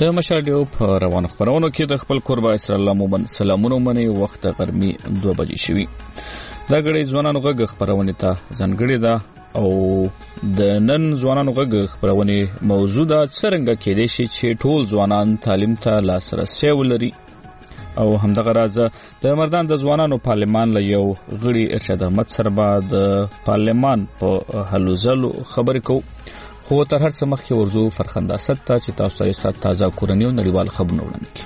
د مشاهده په روانو خبرونو کې د خپل قربا اسرائیل مومن سلامونه منی وخت غرمي 2 بجې شوي دا غړي ځوانانو غږ خبرونه ته ځنګړي ده او د نن ځوانانو غږ خبرونه موضوع ده څنګه کېدې شي چې ټول ځوانان تعلیم ته لاسرسي ولري او همدغه راز د مردان د ځوانانو پارلمان له یو غړي ارشاد احمد سره بعد پارلمان په هلو ځلو خبرې کو خو تر هر څه مخکې ورزو فرخنده ست ته چې تاسو یې سات تازه کورنیو نړیوال خبرونه وړاندې کړي.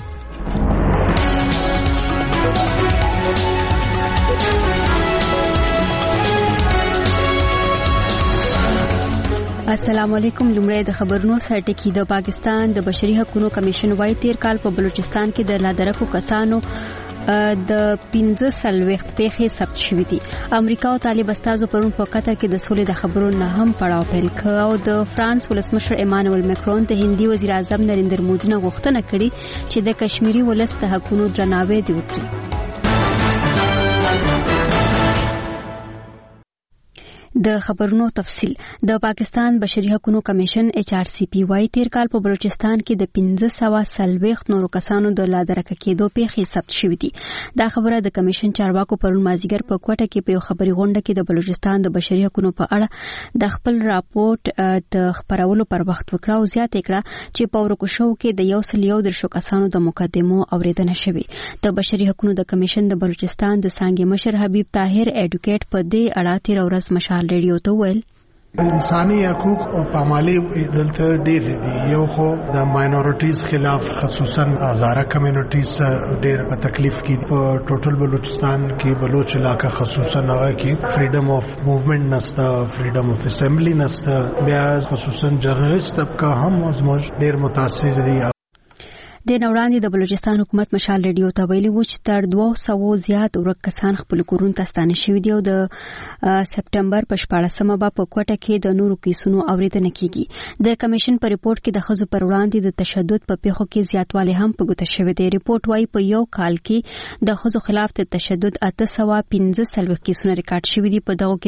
السلام علیکم. لومړی د خبرونو سرټکی د پاکستان د بشري حقوقو کمیشن وايي 13 کال په بلوچستان کې د لادرکو کسانو د 15 پیښې ثبت شوې دي. امریکا او طالب استازو پرون په قطر کې د سولې د خبرو نه هم پړاو پیل کړ او د فرانس ولسمشر ایمانوئل مکرون د هندي وزیر اعظم نریندر مودي نه غوښتنه کړې چې د کشمیري ولس د حقوقو درناوی وکړي. د خبرونو تفصيل. د پاکستان بشري حقوقو کمیشن HRCP وايي 13 کال په بلوچستان کې د 1540 نورو کسانو د لادرکه کېدو پیښې ثبت شوې دي. دا خبره د کمیشن چارواکو پرون مازیګر په کوټه کې په یو خبري غونډه کې د بلوچستان د بشري حقوقو په اړه د خپل راپورټ د خبرولو پر وخت وکړه او زیاته کړه چې په ورکو شو کې د 111 کسانو د مقدمو اوریدنه شوې. د بشري حقوقو د کمیشن د بلوچستان د څنګه مشر حبیب طاهر اډوکیټ په دې اړه 13 ورځ مشال ریډیو ته ویل انساني حقوق او پامالي دلته ډېر دي. یو خو د ماینورټیز خلاف خصوصا هزاره کمیونټیز ډېر په تکلیف کې په ټوټل بلوچستان کې بلوچ علاقہ خصوصا هغه کې فریډم اف موومېنټ نشته، فریډم اف اسمبلی نشته، بیا خصوصا جرنالست طبقه هم زموږ ډېر متاثر دي. د نوړاندې د بلوچستان حکومت مشال ریډیو ته ویلي و چې تر 200 زیات ورک کسان خپل کورونو ته ستانه شوي دي او د سپټمبر په 14مه په کوټه کې د نورو کیسونو اوریدنه کیږي. د کمیشن په ریپورت کې د خزو پر وړاندې د تشدد په پیښو کې زیاتوالی هم په ګوته شوی دی. ریپورت وايي په یو کال کې د خزو خلاف د تشدد 815 کیسونه ریکارډ شوي دي. په دغه کې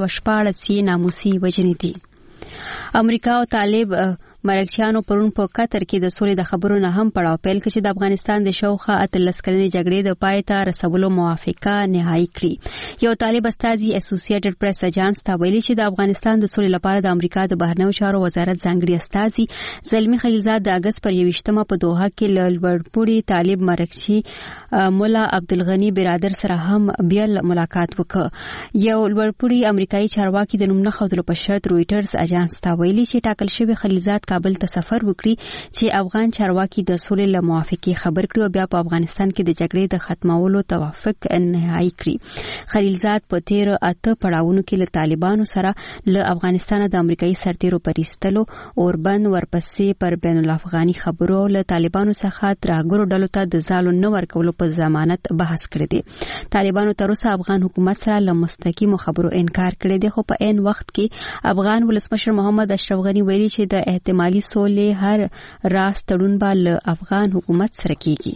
314 ناموسي وژنې دي. امریکا او طالب مرکزیانو پرون په قطر کې د سولې د خبرو نه هم پړاو پیل کړ چې د افغانستان د شاوخوا 13 کلنې جګړې د پای ته رسولو موافقه نهایی کړي. یو طالب استازي اسوسییټډ پریس اجانس ته ویلي چې د افغانستان د سولې لپاره د امریکا د بهرنیو چارو وزارت ځانګړي استازي زلمی خلیلزاد د اگست پر 21مه په دوحه کې لوړپوړي طالب مرکزي مولا عبدالغنی برادر سره هم بیا ملاقات وکړ. یو لوړپوړي امریکایي چارواکي د نوم نه خودلو په شرط رويټرز اجانس ته ویلي چې ټاکل شوی خلیلزاد کابل ته سفر وکړي چې افغان چارواکي د سولې له موافقې خبر کړي او بیا په افغانستان کې د جګړې د ختمولو توافق نهایی کړي. خلیلزاد په 13 پړاوونو کې له طالبانو سره له افغانستان د امریکایي سرتیرو پریستلو اوربند ورپسې پر بین الافغاني خبرو له طالبانو څخه ترهګرو ډلو ته د ځالو نه ورکولو په ضمانت بحث کړی دی. طالبانو تر اوسه افغان حکومت سره له مستقیمو خبرو انکار کړی دی، خو په عین وخت کې افغان ولسمشر محمد اشرف غنی ویلي چې د احتمالي سولې هر راز تړون به له افغان حکومت سره کیږي.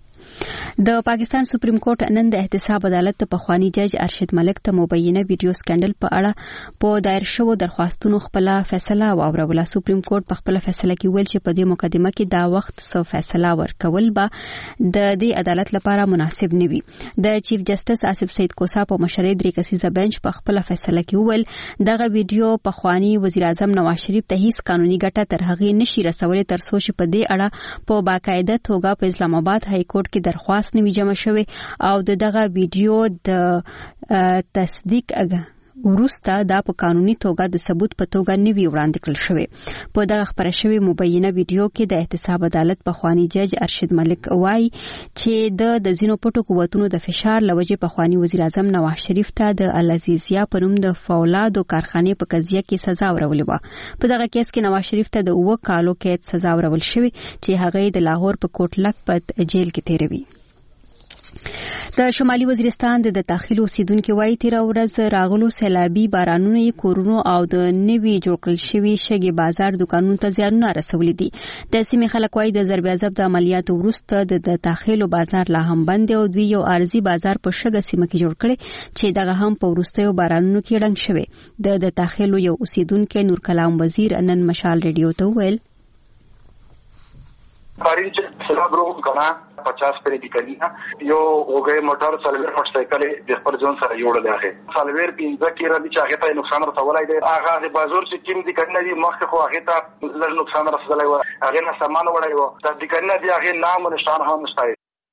د پاکستان سپریم کورټ نن د احتساب عدالت په خوانی جج ارشد ملک ته مبینه ویډیو سکندل په اړه په دایر شوو درخواستونو خپل فیصله واوروله. سپریم کورټ په خپل فیصله کې ویل چې په دې مقدمه کې دا وخت څو فیصله ورکول به د دې عدالت لپاره مناسب نه وي. د چیف جسټس آصف سید کوسا په مشرۍ 3 کسیزه بنچ په خپل فیصله کې ویل دغه ویډیو په خوانی وزیر اعظم نواز شریف ته هیڅ قانوني ګټه تر هغه نشي رسولې تر څو چې په دې اړه په باقاعده توګه په اسلام آباد های کورټ کې درخواست نوی جمع شوی او دغه ویډیو د تصدیق وروسته دا په قانوني توګه د ثبوت په توګه نوی وړاندې کړل شوی. په دغه خبره شوی مبینه ویډیو کې د احتساب عدالت په خوانی جج ارشد ملک وایي چې د زینو پټو قوتونو د فشار لوجه په خوانی وزیر اعظم نواز شریف ته د العزیزیه په نوم د فولادو کارخانه په قضیه کې سزا ورولې و. په دغه کیس کې نواز شریف ته د 2 کالو قید سزا ورول شوی چې هغه د لاهور په کوټ لکپت جیل کې تیروي. د شمالي وزیرستان د داخلي اوسیدونکو وايي 13 ورځ راغلو سیلابي بارانونو یې کورونو او د نوي جوړ کړل شوی شګي بازار دکانونو ته زیانونه رسولي دي. د سیمې خلک وايي د ضرب عذاب د عملیاتو وروسته د داخلي بازار لا هم بند او دوی یو ارزي بازار په شګه سیمه کې جوړ کړي چې دغه هم په وروستیو بارانونو کې ړنګ شوی. د داخلي یو اوسیدونکو نور کلام وزیر نن مشال ریډیو ته ویل بارین چې سلام روم کنا 50 پر دي کنه یو وګي موټر سلویر موټر سایکل د خپل ځون سره جوړل دی سلویر 15 کې را دي چې هغه ته نقصان رسولای دی هغه د بازار چې کیم دي کنه دي مخ خو هغه ته لږ نقصان رسولای و هغه نه سامان وړای و د دې کنه دي هغه نام نشان هم نشته.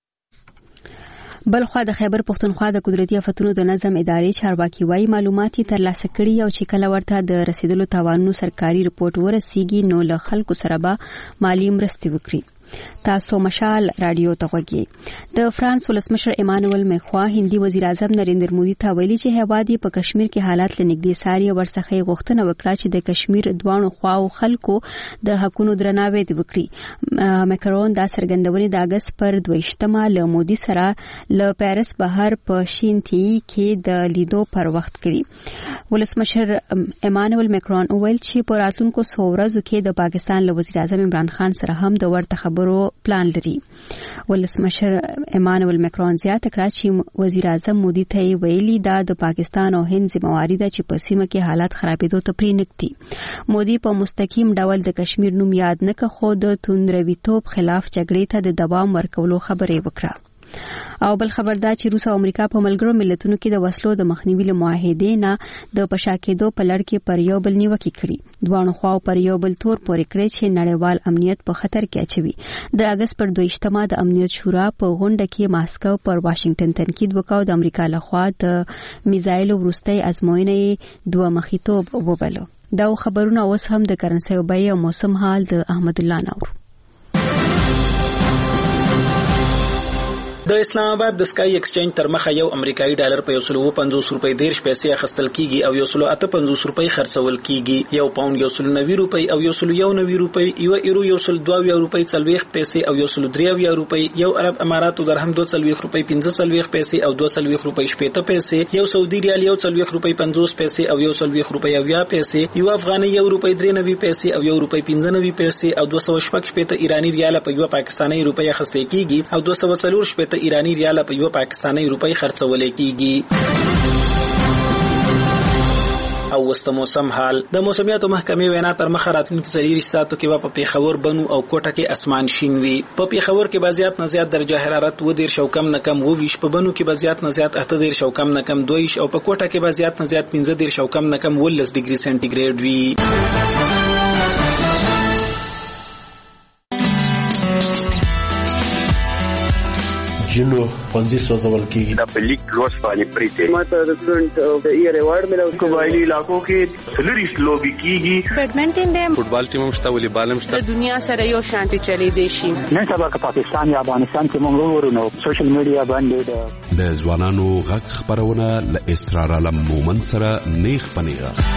بلخوا د خیبر پښتونخوا د قدرتي آفتونو د نظم ادارې چارواکي وايي معلوماتي ترلاسه کړي او چې کله ورته د رسیدلو توانونو سرکاري رپورټ ورسیږي نو له خلکو سره به مالی مرستې وکړي. تاسو مشال رادیو ته غوږی. د فرانس ولسمشر ایمانوئل میخوا هندي وزیر اعظم نریندر مودي ته ویلي چې هیواد په کشمیر کې حالات لنګدي ساري ورڅخه غوښتنه وکړه چې د کشمیر دوانو خواو خلکو د حقونو درناوی وکړي. مکرون دا څرګندونې د اگست پر 22مه له مودي سره له پیرس بهر په شینتی کې د لیدو پر وخت کړي. ولسمشر ایمانوئل میکرون ویل چې په راتلونکو څو ورځو کې د پاکستان له وزیر اعظم عمران خان سره هم د ورته خبرو پلان لري. ولسمشر ایمانوئل میکرون زیاته کړه چې وزیر اعظم مودي ته ویلي دا د پاکستان او هند ذمہواری ده چې په سیمه کې حالات خرابېدو ته پرې نږدي. مودي په مستقیم ډول د کشمیر نوم یاد نه کړ خو د توندرویتوب خلاف جګړې ته د دوام ورکولو خبرې وکړه. او بل خبر دا چې روس او امریکا په ملګرو ملتونو کې د وسلو د مخنیوي له معاهدې نه د پشاکېدو په لړ کې پر یو بل نیوکې کړي. دوه خواو پر یو بل تور پورې کړی چې نړیوال امنیت په خطر کې اچوي. د اگست پر 22مه د امنیت شورا په غونډه کې ماسکو پر واشنگټن تنقید وکاو. د امریکا لخوا د میزایل وروستۍ ازموینې دوه مخیتوب وبلو. دا خبرونه اوس هم د کرنسي او بیې او موسم حال د احمد الله نور. د اسلام آباد د سکای ایکسچینج تر مخه یو امریکایي ډالر په 150 روپۍ 10 پیسې اخیستل کیږي او 158 روپۍ خرڅول کیږي. یو پاوند 190 روپۍ او 190 روپۍ، یو ایرو 122 روپۍ 40 پیسې او 123 روپۍ، یو عرب اماراتو درهم 240 روپۍ 15 پیسې او 240 روپۍ 70 پیسې، یو سعودي ریال 140 روپۍ 50 پیسې او 140 روپۍ 20 پیسې، یو افغاني 1 روپۍ 93 پیسې او 1 روپۍ 95 پیسې او 216 ایرانی ریال په یو پاکستاني روپۍ اخیستل کیږي او 240 ایرانی ریال په یو پاکستاني روپۍ خرڅول کیږي. او وسته موسم حال. د موسمیاتو محکمې وینا تر مخه راتلونکي 40 ساعتو کې په پیښور بنو او کوټه کې اسمان شین وي. په پیښور کې بازيات نه زیات درجه حرارت 2 شو کم نه کم 20، په بنو کې بازيات نه زیات 8 شو کم نه کم 2 او په کوټه کې بازيات نه زیات 15 شو کم نه کم 10 ډیګري سنټیګریډ وي. جنو پنځه سوزول کېږي د پلیک روز باندې پریته ماته د فرنٹ ایئر ایوارډ ملو. قبایلی علاقو کې سلریس لوبي کیږي. بیډمنټن دی، فوټبال ټیم مشته، والیبال مشته. د دنیا سره یو شانتي چلی دی شي. نن سبا که پاکستان یا افغانستان کې موږ ورونو سوشل میډیا باندې د ځوانانو غږ خبرونه ل اسرار علم مومن سره نیخ پنیغه.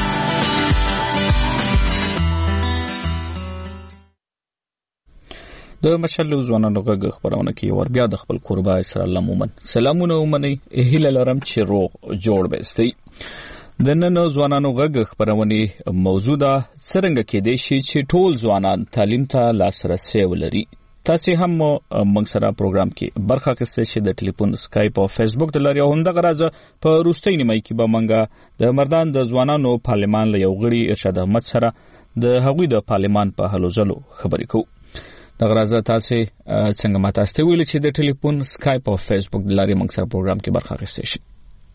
د مشل ځوانانو غږ خبرونه کې ور بیا د خپل قربا اسرار الله مومن سلامونه ومني هله لرم چې روغ جوړ بستي. د نن ځوانانو غږ خبرونه موضوع ده څنګه کې دي چې ټول ځوانان تعلیم ته لاسرسي ولري. تاسو هم موږ سره پروګرام کې برخه اخیستئ چې د ټلیفون اسکایپ او فیسبوک د لارې هم د غرض په روستۍ نیمه کې به منګه د مردان د ځوانانو پارلمان له یو غړي ارشاد احمد سره د هغوی د پارلمان په هلو ځلو خبرې کوو. د غرض تاسو څنګه ماته ستې ویل چې د ټلیفون اسکایپ او فیسبوک د لارې موږ سره پروګرام کې برخه اخیستئ شي.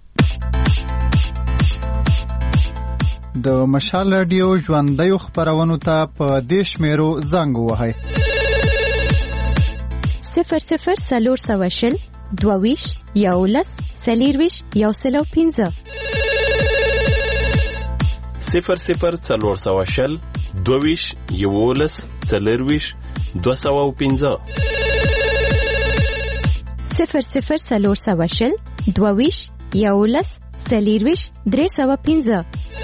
د مشال رادیو ژوندۍ خبرونو ته په دیش میرو زنګ وهاي 00 سلور سواشل دوویش یولس سلیرویش یوسلو 15 00 سلور سواشل دوویش یولس سلیرویش 215 00 سلور سواشل دوویش یولس سلیرویش 315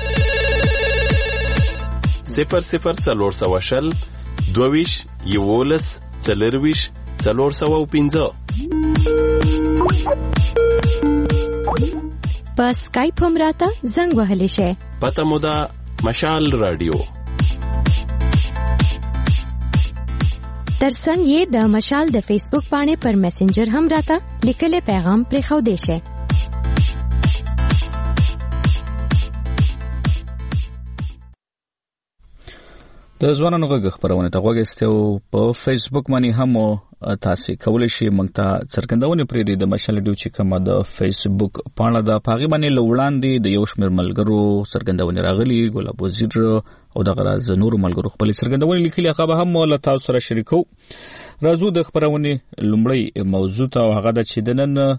00 سلور سواشل دوویش یولس سلیرویش 415 په سکایپ هم راته زنګ وهلی شي. پته مو ده مشال رادیو. ترڅنګ یې د مشال د فیسبوک باندې پر میسنجر هم راته لیکلي پیغام پرې خو دی شي. د ځوانانو غږ خبرونه ته غوښتو په فیسبوک باندې هم تاسو کولای شئ موږ ته څرګندونه پرې د مشال ډیو چې کومه د فیسبوک پاڼه د پاغي باندې لوړاندې د یو شمېر ملګرو څرګندونه راغلي ګلاب وزیر او د غراز نور ملګرو خپل څرګندونه لیکلي هغه هم له تاسو سره شریکو. راځو د خبرونه لومړی موضوع ته هغه د چې دنن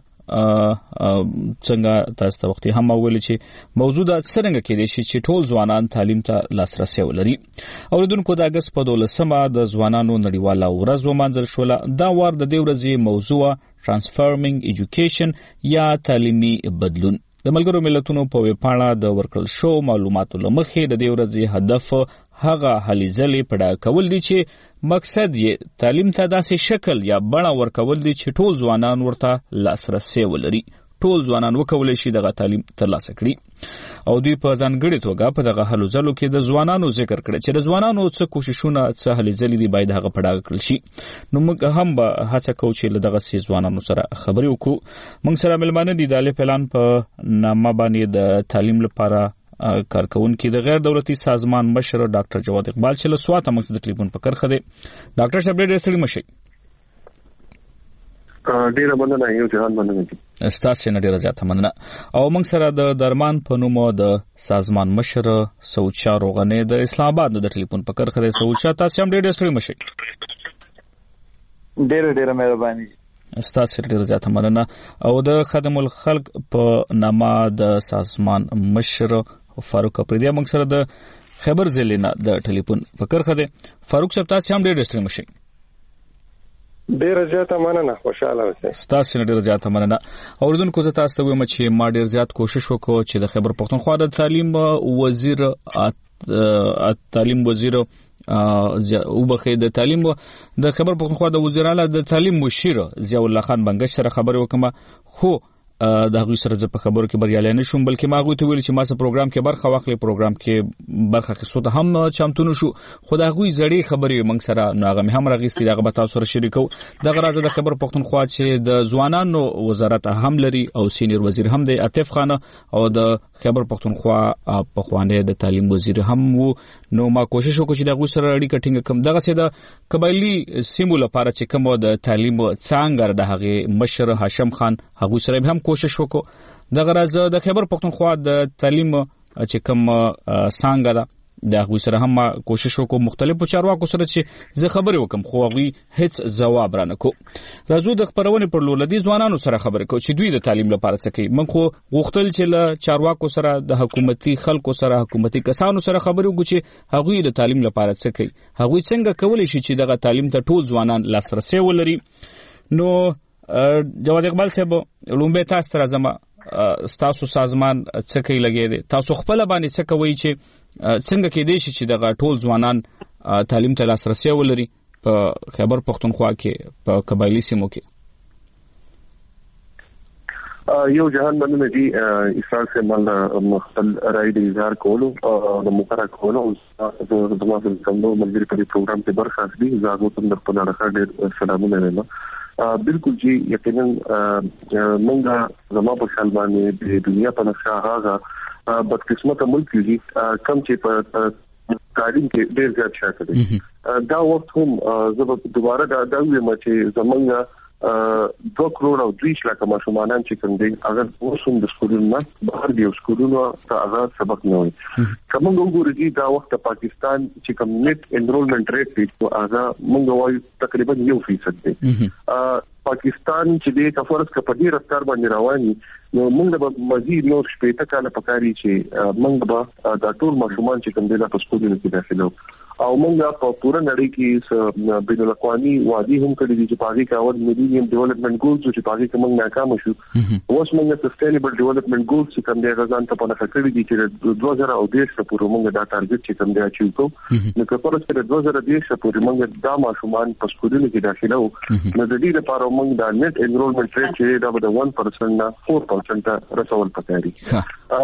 څنګه تاسو ته وخت هم ویل چې موضوع د څنګه کې دي چې ټول ځوانان تعلیم ته لاسرسي ولري. اوریدونکو د اگست په 12مه د ځوانانو نړیواله ورځ ومنځل شوله. دا وار د دې ورځې موضوع ترانسفارمینګ ایجوکیشن یا تعلیمي بدلون. د ملګرو ملتونو په ویبپاڼه د ورکړل شو معلوماتو لمخې د دې ورځې هدف هغه هلې ځلې پیدا کول دي چې مقصد یې تعلیم ته داسې شکل یا بڼه ورکول دي چې ټول ځوانان ورته لاسرسي ولري. ټول ځوانان وکولای شي دغه تعلیم ترلاسه کړي او دوی په ځانګړي توګه په دغه هلو ځلو کې د ځوانانو ذکر کړي چې د ځوانانو څه کوششونه څه هلې ځلې دي باید هغه پیدا کړل شي. نو موږ هم به هڅه کوو چې دغه سي ځوانانو سره خبرې وکړو. موږ سره ملمانه دي د الف اعلان په نامه باندې د تعلیم لپاره کارکونکي د غیر دولتي سازمان مشر ډاکټر جواد اقبال چې له سواته موږ د ټلیفون په کرخه دي. ډاکټر صاحب ډېر ستړي مشي. ډیره مننه یو ځان مننه ستاسو نه ډیره زیاته مننه. او موږ سره د درمان په نوم د سازمان مشر سوچا روغنه د اسلام آباد د ټلیفون په کرخه دي. سوچا تاسو هم ډیره ستړي مشي. ډیره مهرباني ستاسو ډیره زیاته مننه. او د خدمت الخلق په نامه د سازمان مشر فاروق اپریدی موږ سره د خبر ضلع د ټلیفون په کرخه دي. فاروق صاحب تاسو هم ډیره ستړي مشي. ډیره زیاته مننه خوشاله اوسئ. تاسو ډیره زیاته مننه. اوریدونکو زه تاسو ته وایم چې ما ډیر زیات کوشش وکړ چې د خیبر پختونخوا د تعلیم وزیر او بخې د تعلیم د خیبر پختونخوا د وزیر اعلی د تعلیم مشیر ضیاء الله خان بنگش سره خبرې وکم. خو د هغوی سره زه په خبرو کې بریالی نه شوم بلکې ما هغوی ته ویل چې ما سره پروګرام کې برخه واخلي. پروګرام کې برخه اخیستو ته هم چمتون شو. خو د هغوی زړې خبرې موږ سره نو هغه مې هم راغېستې دغه به تاسو سره شریکو. دغه راز د خیبر پختونخوا چې د ځوانانو وزارت هم لري او سینیر وزیر هم دی عاطف خان او د خیبر پختونخوا پخوانی د تعلیم وزیر هم وو. نو ما کوشش وکړ چې د هغوی سره اړیکه ټینګه کړم. دغه سي د قبایلي سیمو لپاره چې کوم د تعلیم څانګه د هغه مشر هاشم خان هغوی سره هم کوشش وکړو. دغه راز د خیبر پختونخوا د تعلیم چې کوم څانګه ده د هغوی سره هم کوشش وکړو مختلفو چارواکو سره چې زه خبرې وکم خو هغوی هیڅ ځواب رانه کو. راځو د خبرونې پر لور لدی ځوانانو سره خبرې کوو چې دوی د تعلیم لپاره څه کوي. موږ خو غوښتل چې له چارواکو سره د حکومتي خلکو سره حکومتي کسانو سره خبرې وکړو چې هغوی د تعلیم لپاره څه کوي. هغوی څنګه کولی شي چې دغه تعلیم ته ټول ځوانان لاسرسي ولري. نو جواد اقبال صاحب لومبه تاسو ته راځم. تاسو سازمان څه کوي لګي دي تاسو خپل باندې څه کوي چې څنګه کې دي چې دغه ټول ځوانان تعلیم ته لاسرسي ولري په خیبر پختونخوا کې په قبایلی سیمو کې. یو جهان باندې دي اسرائیل سے مال مختل رائے د اظهار کولو د مقرره کولو د دماغ څنګه ملګری په پروګرام کې برخه اخلي. زاغو تم د خپل راخه ډېر سلامونه لرم. بالکل جی یقینا منګه زما په خیال باندې د دنیا په نقشه هغه بدقسمته ملک دی کم چې په تعلیم کې ډېر زیات شاته دي. دا وخت هم زه دوباره دا وایم چې زمونږ 2 کروڑ او 2 لک ماشومان چې کوم دي اگر اوسم د سکولونو بهر دی سکولونو ته هغه سبق نه وي. کوم وګورئ دا وخت پاکستان چې کوم نیټ انرولمنت ریټ دی هغه موږ وایو تقریبا 1% دی. پاکستان چې د کفارس کپدي رفتار باندې رواني نو موږ به مزید نور شپږ کاله پکاري چې موږ به دا ټول ماشومان چې کوم دي په سکولونو کې داخلو او موږ په پوره نړۍ کې بین الاقوامي وادي هم کړی دي چې پاکي کاوه میلینیم ډیولپمنٹ ګولز چې پاکي کوم ناکام شو. اوس موږ سستینبل ډیولپمنٹ ګولز چې کوم دي غزان ته په نخښه کړی دي چې 2010 پورې موږ دا ټارګټ چې کوم دي اچیو کوو. نو کفارس کې 2010 پورې موږ دا ماشومان په سکولونو کې داخلو نو د دې لپاره موږ دا نیټ انرولمنت ریټ چې دا د 1% نه 4% ته رسول پکاري.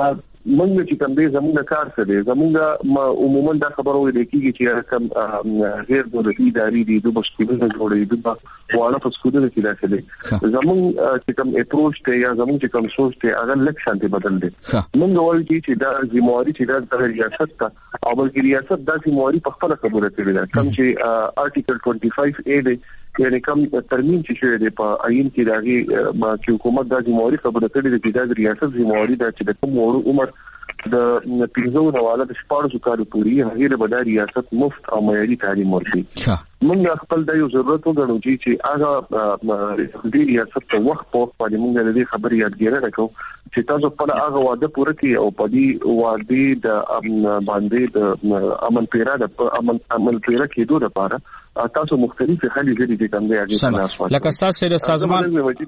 موږ چې کوم دې زموږ کار څه دی زموږ عموما دا خبره وایي کېږي چې کوم غیر دولتي ادارې دي د مشکلاتو جوړې دي واړه په سکوله کې داخلي زموږ چې کوم اپروچ ته یا زموږ چې کوم سوچ ته هغه لک شانتي بدل دي موږ وایو چې دا ذمہواری چې دا د ریاست ته او بلکې ریاست دا ذمہواری په خپل قبول کړی ده کوم چې آرټیکل 25A دی یعنی کوم ترمیم چې شوی دی په آئین کې راغی چې حکومت د ذمہواری قبول کړی دی چې د ریاست ذمہواری دا چې د کوم وړو عمر د پیزو نواله د شپږ کالو پورې هغه د بداري ریاست مفت او معیاري تعلیم ورکړي موږ خپل د یو ضرورت وګڼو چې هغه د ریاست په وخت په باندې موږ د دې خبرې یادګیره وکړو چې تاسو په هغه وعده پوره کړئ او په دې وعده د باندې د عمل پیرا کېدو لپاره تاسو مختلفه خلي جدي دي کوم دی هغه لکه تاسو د سازمان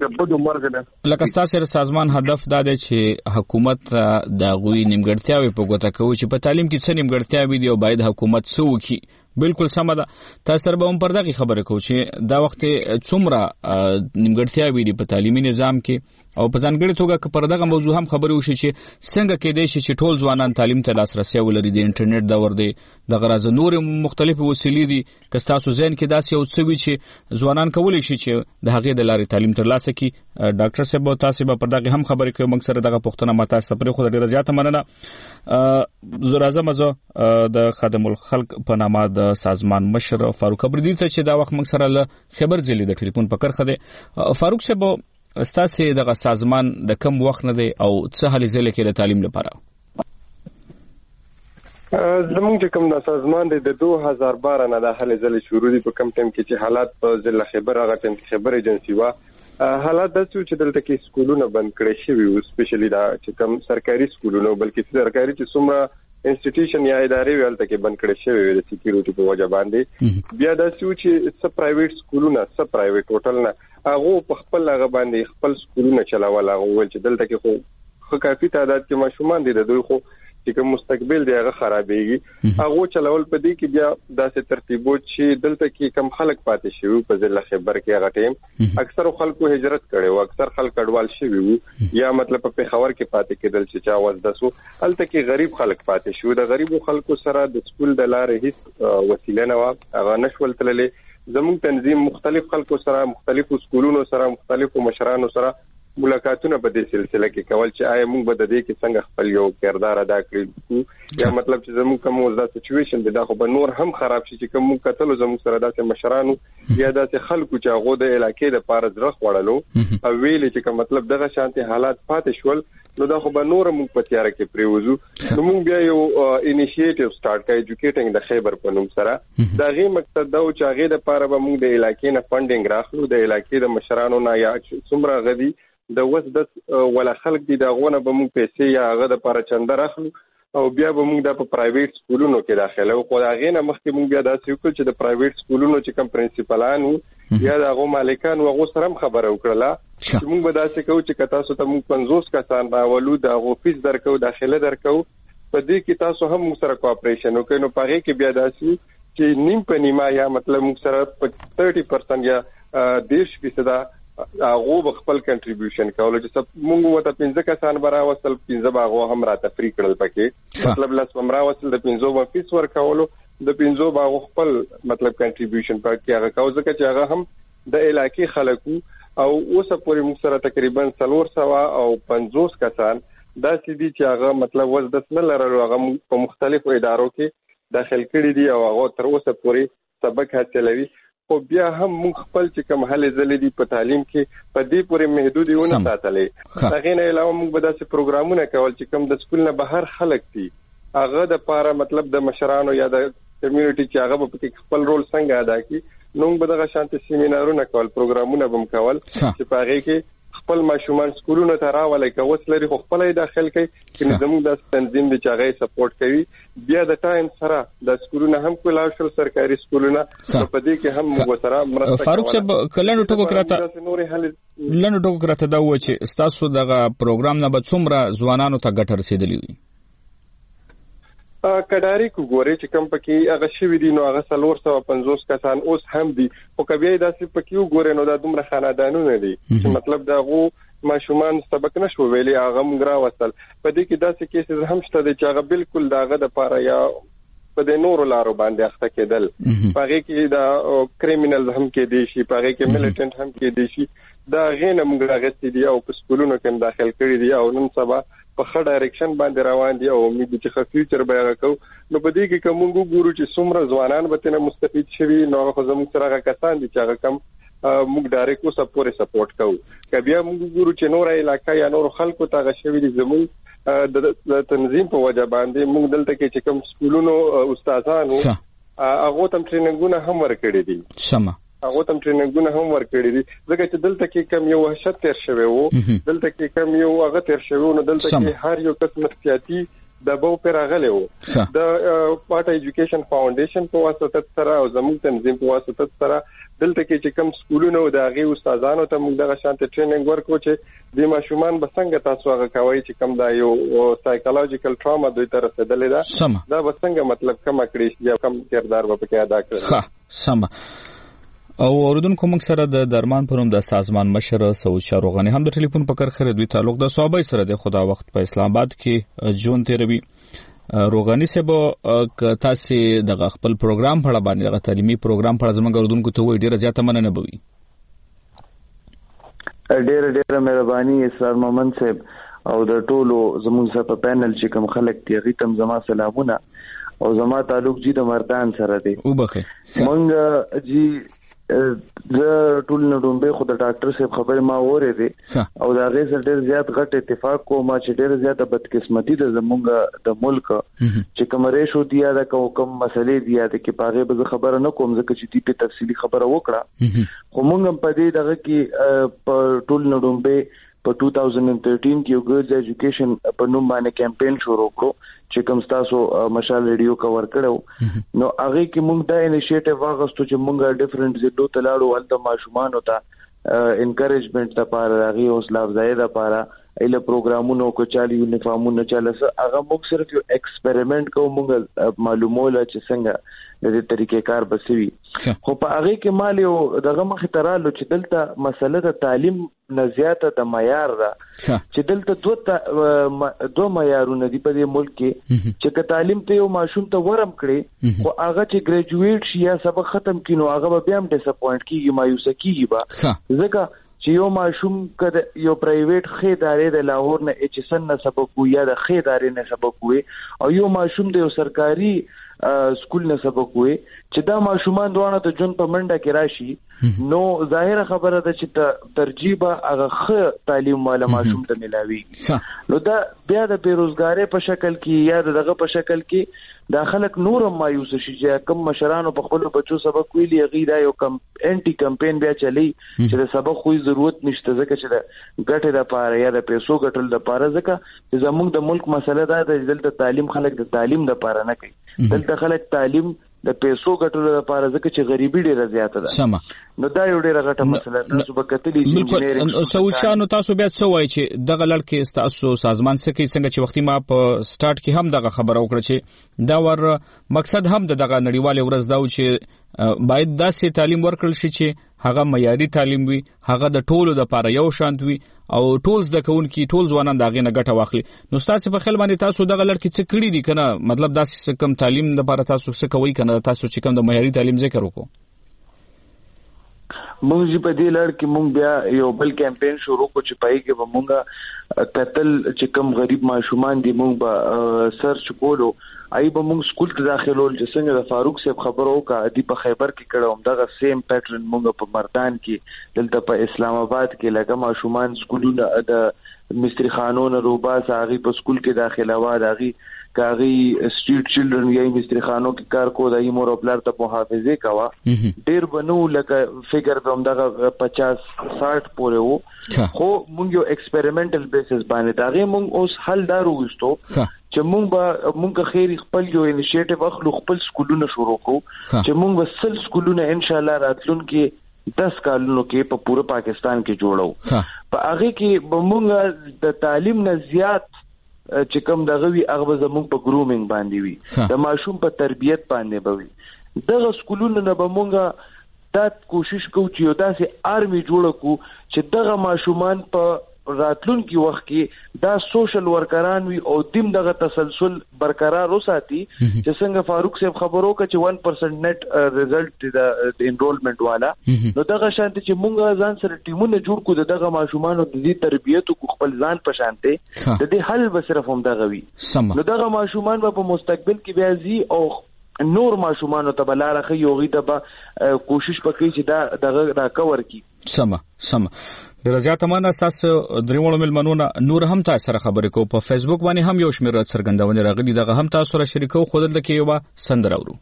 هدف دا دی چې حکومت د غوي نیمګړتیاوي په ګوته کوي چې په تعلیم کې څه نیمګړتیاوي دي او باید حکومت څه وکړي بالکل سم ده تاسو سره به هم پر دغه خبره کوم چې دا وخت څومره نیمګړتیاوي دي په تعلیمي نظام کې او په ځانګړي توګه پر دغه موضوع هم خبرې وشي چې څنګه کېدای شي چې ټول ځوانان تعلیم ته لاسرسي ولري د انټرنیټ دور دی د غرض نور مختلفو وسیلې دي که تاسو ذهن کې داسې او څه وي چې ځوانان کولی شي چې د هغې د لارې تعلیم ترلاسه کړي ډاکټر صاحب تاسو به پر دغه هم خبرې کوئ موږ سره دغه پوښتنه ما تاسو پرې خو ډېره زیاته مننه زه راځم د خادم الخلق په نامه د سازمان مشر فاروق ابردي ته چې دا وخت موږ سره له خبر ځلې د ټلیفون په کرخه دی فاروق صاحب استاسي دغه سازمان د کم وخت نه دی او څه هلي ځلې کې د تعلیم لپاره زموږ چې کوم د سازمان دی د 2012 نه د هلي ځلې شروع دي په کم ټیم کې چې حالات په ضلع خیبر هغه ټیم کې خبر ایجنسی وا حالات د چې دلته کې سکولونه بند کړي شوی او سپیشلی دا چې کوم سرکاري سکولونه بلکې سرکاري چې څومره انسټیټیوشن یا ادارې ولته کې بند کړي شوی د سکیورټي په وجه باندې بیا د چې سب پرایویټ سکولونه سب پرایویټ ټوټل نه هغه په خپل هغه باندې خپل سکولونه چلاول هغه ول چې دلته کې خو کافي تعداد کې ماشومان دي د دوی خو چې کوم مستقبل دی هغه خرابېږي هغه چلول په دې کې بیا داسې ترتیبات چې دلته کې کم خلک پاتې شوی په ضلع خیبر کې هغه ټیم اکثر خلکو هجرت کړي او اکثر خلک کډوال شوی یا مطلب په خبر کې پاتې کېدل چې چا وځدسو الته کې غریب خلک پاتې شوی د غریبو خلکو سره د سکول د لارې هیڅ وسیله نه و هغه نشول تللې زموږ تنظیم مختلف خلکو سره مختلفو سکولونو سره مختلفو مشرانو سره ملاقاتونه په دې سلسله کې کول چې آیا موږ به د دې کې څنګه خپل یو کردار ادا کړو یا مطلب چې زموږ کوم وضع سچويشن دا خو به نور هم خراب شي چې کوم کتل زموږ سره داسې مشرانو یا داسې خلکو چې هغه د علاقې د پاره زړه خوړلو او ویلې چې کوم مطلب دغه شانتي حالات پاتې شول نو دا خو به نور موږ په تیار کې پریوزو نو موږ بیا یو انیشیټیو سٹارټ کړی ایجوکیټینګ د خیبر په نوم سره دا غي مقصد دا چې هغه د پاره به موږ د علاقې نه فندینګ راخلو د علاقې د مشرانو نه یا څومره غدي د وسد ولا خلک دي دا غونه به موږ پیسې یا هغه د پاره چنده راخلو او بیا به موږ د پرایویټ سکولونو کې داخله او خو هغه نه مخکې موږ بیا داسې وکړو چې د پرایویټ سکولونو چې کوم پرنسپلانو یا د هغه مالکان هغه سره خبره وکړه چې موږ به داسې کوو چې تاسو ته موږ 50 کسان راولو د هغه فیس درکو داخله درکو په دې کې تاسو هم موږ سره کوآپریشن وکړو نو په هغه کې بیا داسې چې نیم په نیمه یا مطلب موږ سره 30% یا 10% هغه خپل کنټریبیوشن کول چې موږ وته 15 کسان برا وصل 15 باغه هم راته فری کړل پکې مطلب لاس بمرا وصل د 15 فیس ورکولو د 15 باغه خپل مطلب کنټریبیوشن پکې هغه کاوه ځکه چې هغه هم د علاقې خلکو او اوسه پورې موږ سره تقریبا 300 او 50 کسان دا سړي چې هغه مطلب وز د سن لرلو هغه په مختلفو ادارو کې داخل کړي دي او هغه تر اوسه پورې سبق حاصلوي خو بیا هم موږ خپل چې کوم هلي ځلې دي په تعلیم کې په دې پورې محدودیونه ساتلې هغه نه علاوه موږ به داسې پروګرامونه کول چې کوم د سکول نه بهر خلک دي هغه د پاره مطلب د مشرانو یا د کمیونټي چې هغه په خپل رول څنګه ادا کړي نو موږ به دغه شانتي سیمینارونه کول پروګرامونه به کول چې په هغه کې خپل ماشومان سکولونو ته راولای کوي لري خو خپل داخل کوي چې زموږ د تنظیم د چاغې سپورټ کوي بیا د ټایم سره د سکولونو هم کولاو شو سرکاري سکولونو په دې کې هم موږ سره مرسته فاروق صاحب کلهنو ټکو کراته دا و چې تاسو دغه پروګرام نه به څومره ځوانانو ته ګټه رسیدلی وي کډاری کو ګوري چې کم پکې هغه شوی دي نو هغه 450 کسان اوس هم دي او کبي داسې پکې ګوري نو دا دومره خاندانونه دي چې مطلب دا غو ماشومان سبق نشو ویلي هغه مونږ راوستل په دې کې داسې کیسز هم شته چې هغه بالکل داغه د پاره یا په د نورو لارو باندې اخته کېدل پاره کې دا کریمینل هم کې دي شي پاره کې میلیټنټ هم کې دي شي دا غینه مونږ راغستې دي او په سکولونو کې داخل کړي دي او نن سبا په ښه ډایرکشن باندې روان دي او امید دي چې ښه فیوچر به هغه کو نو په دې کې کوم ګورو چې څومره ځوانان به تنه مستفید شوي نو هغه زموږ سره هغه کسان دي چې هغه کم موږ ډایرکټ او سپورټ کوو کبي موږ ګورو چې نور علاقې یا نور خلکو ته غشوي دي زموږ د تنظیم په وجه باندې موږ دلته کې چې کوم سکولونو استادانو هغه تم ټریننګونه هم ورکړي دي هغه تم ټریننګونه هم ورکړي دي ځکه چې دلته کې کم یو وحشت تیر شوی وو دلته کې کم یو هغه تیر شوی نو دلته کې هر یو قسم سیاسي د بو پر غلې وو د پارټ ایجوکیشن فاونډیشن په واسطه سره او زموږ تنظیم په واسطه سره دلته کې چې کم سکولونو د هغه استادانو ته موږ دغه شانت ټریننګ ورکو چې د ماشومان بسنګ تاسو هغه کوي چې کم دا یو سایکولوژیکل ټراما دوی ته رسیدلې ده دا بسنګ مطلب کم کړی یا کم کردار به پکې ادا کړي ها سم او اوردونکو موږ سره د درمان پروم د سازمان مشر سعود شاروغانی هم د ټلیفون په کرخره دوی تعلق د صوبای سره د خدا وخت په اسلام آباد کې جون تیروي روغانی سبا تاسو د خپل پروګرام په اړه باندې د تعلیمي پروګرام په اړه زموږ اوردونکو ته وایي ډیره زیاته مننه بوي ډیره مهرباني اسرار محمد صاحب او د ټولو زموږ سره په پینل چې کوم خلک دی غیتم زما سلامونه او زما تعلق جی د مردان سره دی وبخه مونږ جی د ټول نډومبه خو د ډاکټر صاحب خبره ما وره دي او دا غي سره ډیر زیات غټ اتفاق کوم چې ډیر زیات بدقسمتي د زمونږ د ملک چې کومره شو دی دا کوم مسلې دی دا کې پاره به خبره نه کوم ځکه چې دې په تفصیلی خبره وکړه خو مونږ په دې دغه کې په ټول نډومبه په 2013 کې یو ګرلز ایجوکیشن په نوم باندې کمپاین شروع کړو چې کوم تاسو مشال ریډیو کور کړو نو هغه کې موږ دا انیشیټیو واغستو چې موږ ډیفرنٹ زیډو تلاړو ولته ماشومان وتا انکریجمنت لپاره هغه حوصله افزایی لپاره ایله پروګرامونو کو چالي یونیفارمونو چاله هغه موږ صرف یو ایکسپریمنٹ کوو موږ معلوموله چې څنګه د دې طریقې کار بسوي خو په هغه کې مال یو دغه مخ ترالو چې دلته مسله د تعلیم نه زیاته د معیار ده چې دلته دوه معیارونه دي په دې ملک کې چې تعلیم ته یو ماشوم ته ورم کړي خو هغه چې ګریجویټ شي یا سبق ختم کینو هغه به هم ډیساپوینټ کیږي مایوس کیږي با ځکه چې یو ماشوم کده یو پرایویټ خیدارې د لاهور نه اچ سن نه سبق ویا د خیدارې نه سبق وي او یو ماشوم د یو سرکاري سکول نه سبق وي چې دا ماشومان دوه د جون په منډه کې راشي نو ظاهره خبره ده چې ترجیبه هغه ښه تعلیم والا ماشوم ته ملاوي نو دا بیا د بیروزګاری په شکل کې یا دغه په شکل کې دا خلک نورم مایوس شي چې کم مشرانو په خپل بچو سبق ویلي غیدا یو کم انټي کمپاین بیا چلی چې د سبق خو ضرورت نشته ځکه چې د ګټه د پاره یا د پیسو ګټل د پاره ځکه زموږ د ملک مسله ده د دلته تعلیم خلک د تعلیم د پاره نه کوي دلته خلک تعلیم د پیسو ګټلو لپاره ځکه چې غریبي ډیره زیاته ده نو دا یو ډیره غټه مسله تاسو به کتلی بالکل سوشانو تاسو بیا څه وایي چې دغه لړکې تاسو سازمان څخه چې وختي ما په سٹارټ کې هم دغه خبره وکړه چې دا ور مقصد هم دغه نړیوال ورځ دا و چې باید داسې تعلیم ورکړل شي چې هغه معیاري تعلیم وي هغه د ټولو د لپاره یو شانت وي او ټول د کوونکی ټول ځوانان دغه نه ګټه واخلي نو تاسو په خپل باندې تاسو دغه لړکې څه کړی دي کنه مطلب داسې کم تعلیم لپاره تاسو څه کوي کنه تاسو چې کوم د معیاري تعلیم ذکر وکړو مونږ په دې لړ کې مونږ بیا یو بل کمپاین شروع کو چې پای کې به مونږه قتل چې کم غریب ماشومان دي مونږ به سرچ کولو ای به مونږ سکول ته داخلول چې څنګه د فاروق صاحب خبرو کا دی په خیبر کې کړه دغه سیم پیټرن مونږ په مردان کې دلته په اسلام آباد کې لکه ماشومان سکولونه د مستری خانونو روباس هغه په سکول کې داخله و داغي کاغي سټریټ چلډرن یې مستری خانو کې کار کو دای مور خپل ته محافظه کوا ډیر بنو لکه فګر به همدغه 50-60 پورې وو خو مونږ یو ایکسپریمنټل بیسس باندې داغه مونږ اوس حل دارو وستو چې مونږ خیر خپل یو انیشیټیو اخلو خپل سکولونه شروع کو چې مونږ وسل سکولونه ان شاء الله راتلونکي 10 کالونو کې په پوره پاکستان کې جوړو په هغه کې مونږ د تعلیم نه زیات چې کوم دغه وی هغه زموږ په ګرومینګ باندې وي د ماشوم په تربیت باندې به وي دغه سکولونو نه به مونږه دا کوشش کوو چې یو داسې آرمي جوړ کړو چې دغه ماشومان په راتلونکي وخت کې دا سوشل ورکران وي او دیم دغه تسلسل برقرار وساتي چې څنګه فاروق صاحب خبرو کړ چې 1% نیټ ریزلټ د انرولمنت والا نو دغه شانتي چې مونږ ځان سره ټیمونه جوړ کړو دغه ماشومان د دې تربیت او خپل ځان په شانتي د دې حل به صرف هم دغه وي نو دغه ماشومان په مستقبل کې بیا زی او نور ماشومان ته بلاره خي یوغي د کوشش وکړي چې دا کور کی سم ډیر زیات مننه تاسو دریوړو ملمنونه نور هم تاسو سره خبرې کو په فیسبوک باندې هم یو شمېر څرګندونه راغلي دغه هم تاسو سره شریکو خو دلته کې یو سندره ورو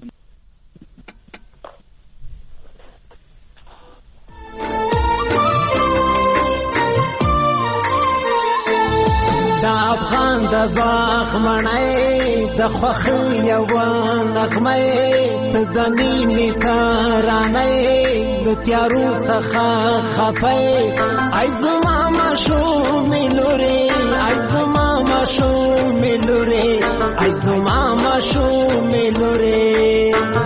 دا افغان د باغ مړی د خوښۍ یوه نغمه ته د مینې ترانې د تیارو څخه خفۍ ای زما ماشومې لورې ای زما ماشومې لورې ای زما ماشومې لورې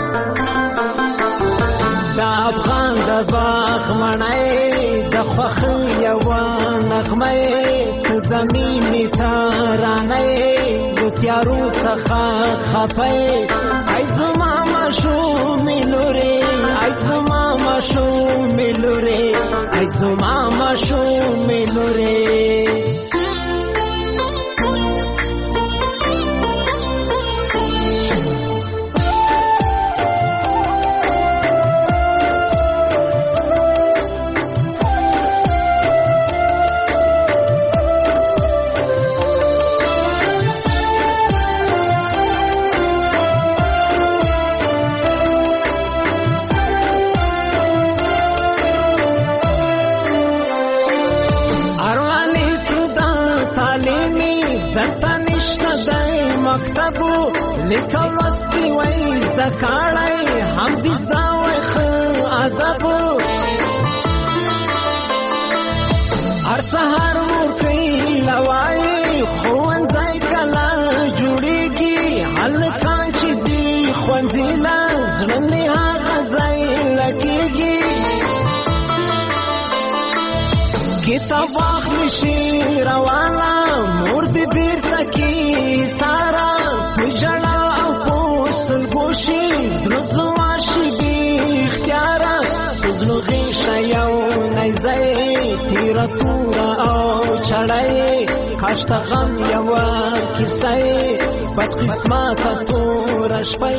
دا افغان د باغ مړی د خوښۍ یوه نغمه د مینې ترانې د تیارو څخه خفۍ ای زما ماشومې لورې ای زما ماشومې لورې ای زما ماشومې لورې لیکل لوستي وای زده کړی هم دې زده وای ښه ادب هر سهار ورکوي لوایي ښوونځی کله جوړېږي هلکان چې ځي ښوونځي له زړه مې هغه ځای لګېږي کتاب واخلي شي روانه مور دې بېرته کې ساره ژړا او پوسل ګوشي زړه زما شي بې اختیاره زړه غېشه یو نیزی تیره توره او چړی کاش ته غم یوه کیسه بد قسمته توره شپی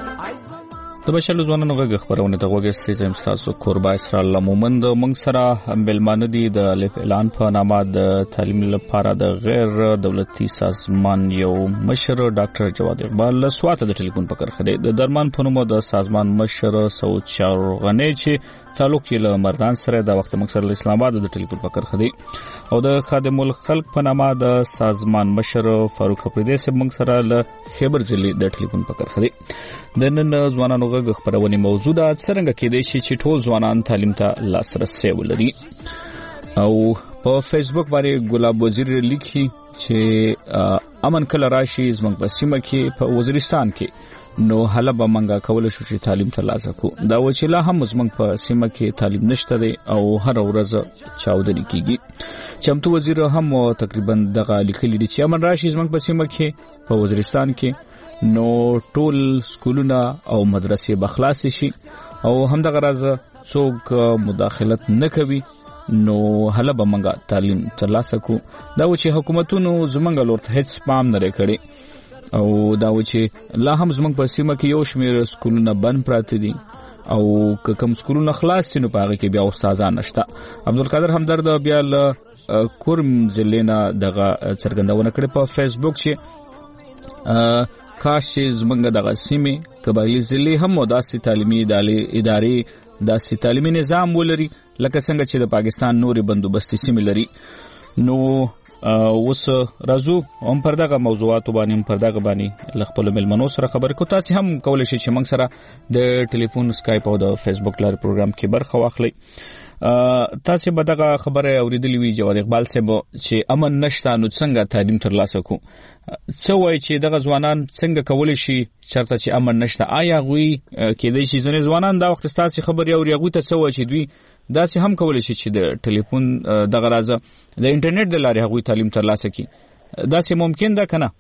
د بشلو ځوانانو غږ خبرونه ته غوږ استئ زم تاسو قربا اسرائیل مومند موږ سره بلمانه دي د الف اعلان په نامه د تعلیم لپاره د غیر دولتي سازمان یو مشر ډاکټر جواد اقبال له سواته د ټلیفون په کرخه دی د درمان په نوم د سازمان مشر سعود شارغنی چې تعلق یې له مردان سره د وخت مکسر اسلام آباد د ټلیفون په کرخه دی او د خادم الخلق په نامه د سازمان مشر فاروق افریدی سره موږ سره له خیبر ضلع د ټلیفون په کرخه دی د نن ځوانانو غږ خبرونه موضوع ده څنګه کېدای شي چې ټول ځوانان تعلیم ته لاسرسي ولري او په فیسبوک باندې ګلاب وزیر لیکي چې امن کله راشي زموږ په سیمه کې په وزیرستان کې نو هله به منګه کول شو چې تعلیم ترلاسه کو دا و چې لا هم زموږ په سیمه کې تعلیم نشته دی او هر ورځ چاودنی کیږي چمتو وزیر هم تقریبا دغه لیکلي دي چې امن راشي زموږ په سیمه کې په وزیرستان کې نو ټول سکولونه او مدرسې بخلاص شي او همدغه راز څوک مداخلت نه کوي نو هله به منګه تعلیم ترلاسه کو دا و چې حکومتونو زمونږ لورته هیڅ پام نه کړي او دا و چې لا هم زمونږ په سیمه کې یو شمېر سکولونه بند پراته دي او کوم سکولونه خلاص دي نو په هغه کې بیا استادان نشته عبدالقادر همدرد بیا له کورم ضلع دغه څرګندونه کړې په فیسبوک چې کاش زمونږ دغه سیمې قبایلی ضلع هم داسې تعلیمي ادارې داسې تعلیمي نظام ولري لکه څنګه چې د پاکستان نوري بندوبستي سیمې لري نو اوس راځو هم پر دغه موضوعاتو باندې پر دغه باندې خپل ملمنو سره خبرې کو تاسو هم کولای شئ چې موږ سره د ټلیفون سکایپ او د فیسبوک لار پروګرام کې برخه واخلئ تاسو به دغه خبره اوریدلې وی جواد اقبال صاحب چې امن نشته نو څنګه تعلیم ترلاسه کو څه وایي چې دغه ځوانان څنګه کولای شي چرته چې امن نشته آیا غوي کېدای شي ځنې ځوانان دا وخت تاسو خبري او ریغوي ته څه وایي چې دوی دا سه هم کولای شي چې د ټلیفون دغه رازه د انټرنیټ د لارې هغوی تعلیم ترلاسه کړي دا سه ممکن ده کنه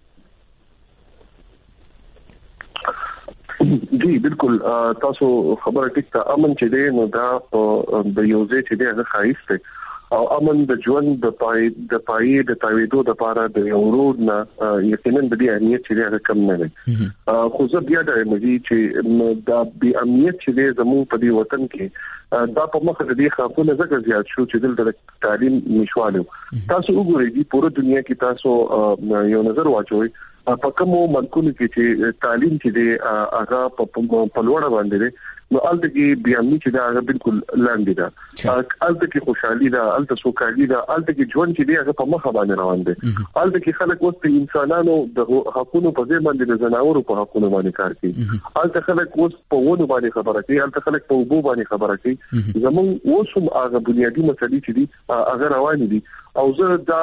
جی بالکل تاسو خبره ټیک ته امن چې دی نو دا د یو ځای چې دی هغه خایس دی او امن د ژوند د پای د تاویدو د لپاره د یو ورود نه یقینا د دې اهمیت چې هغه کم نه دی خو زه بیا د مزي چې دا بي امنیت چې زموږ په دې وطن کې دا په مخ د دې خافونه زګر زیات شو چې دلته تعلیم نشوالو تاسو وګورئ چې پوره دنیا کې تاسو یو نظر واچوي په کومو ملکونو کې چې تعلیم چې دی هغه په لوړه باندې دی نو الته کې بیامني چې دا هغه بالکل لاندې ده الته کې خوشحالي ده الته سوکالي ده الته کې ژوند چې دی هغه په مخ باندې روان دي الته کې خلک اوس په انسانانو د حقوقو په ځای باندې د زناورو په حقوقو باندې کار کوي الته خلک اوس په ونه باندې خبره کوي الته خلک په وبو باندې خبره کوي زموږ اوس هم هغه بنیادی مسلې چې دي هغه روان دي او زه دا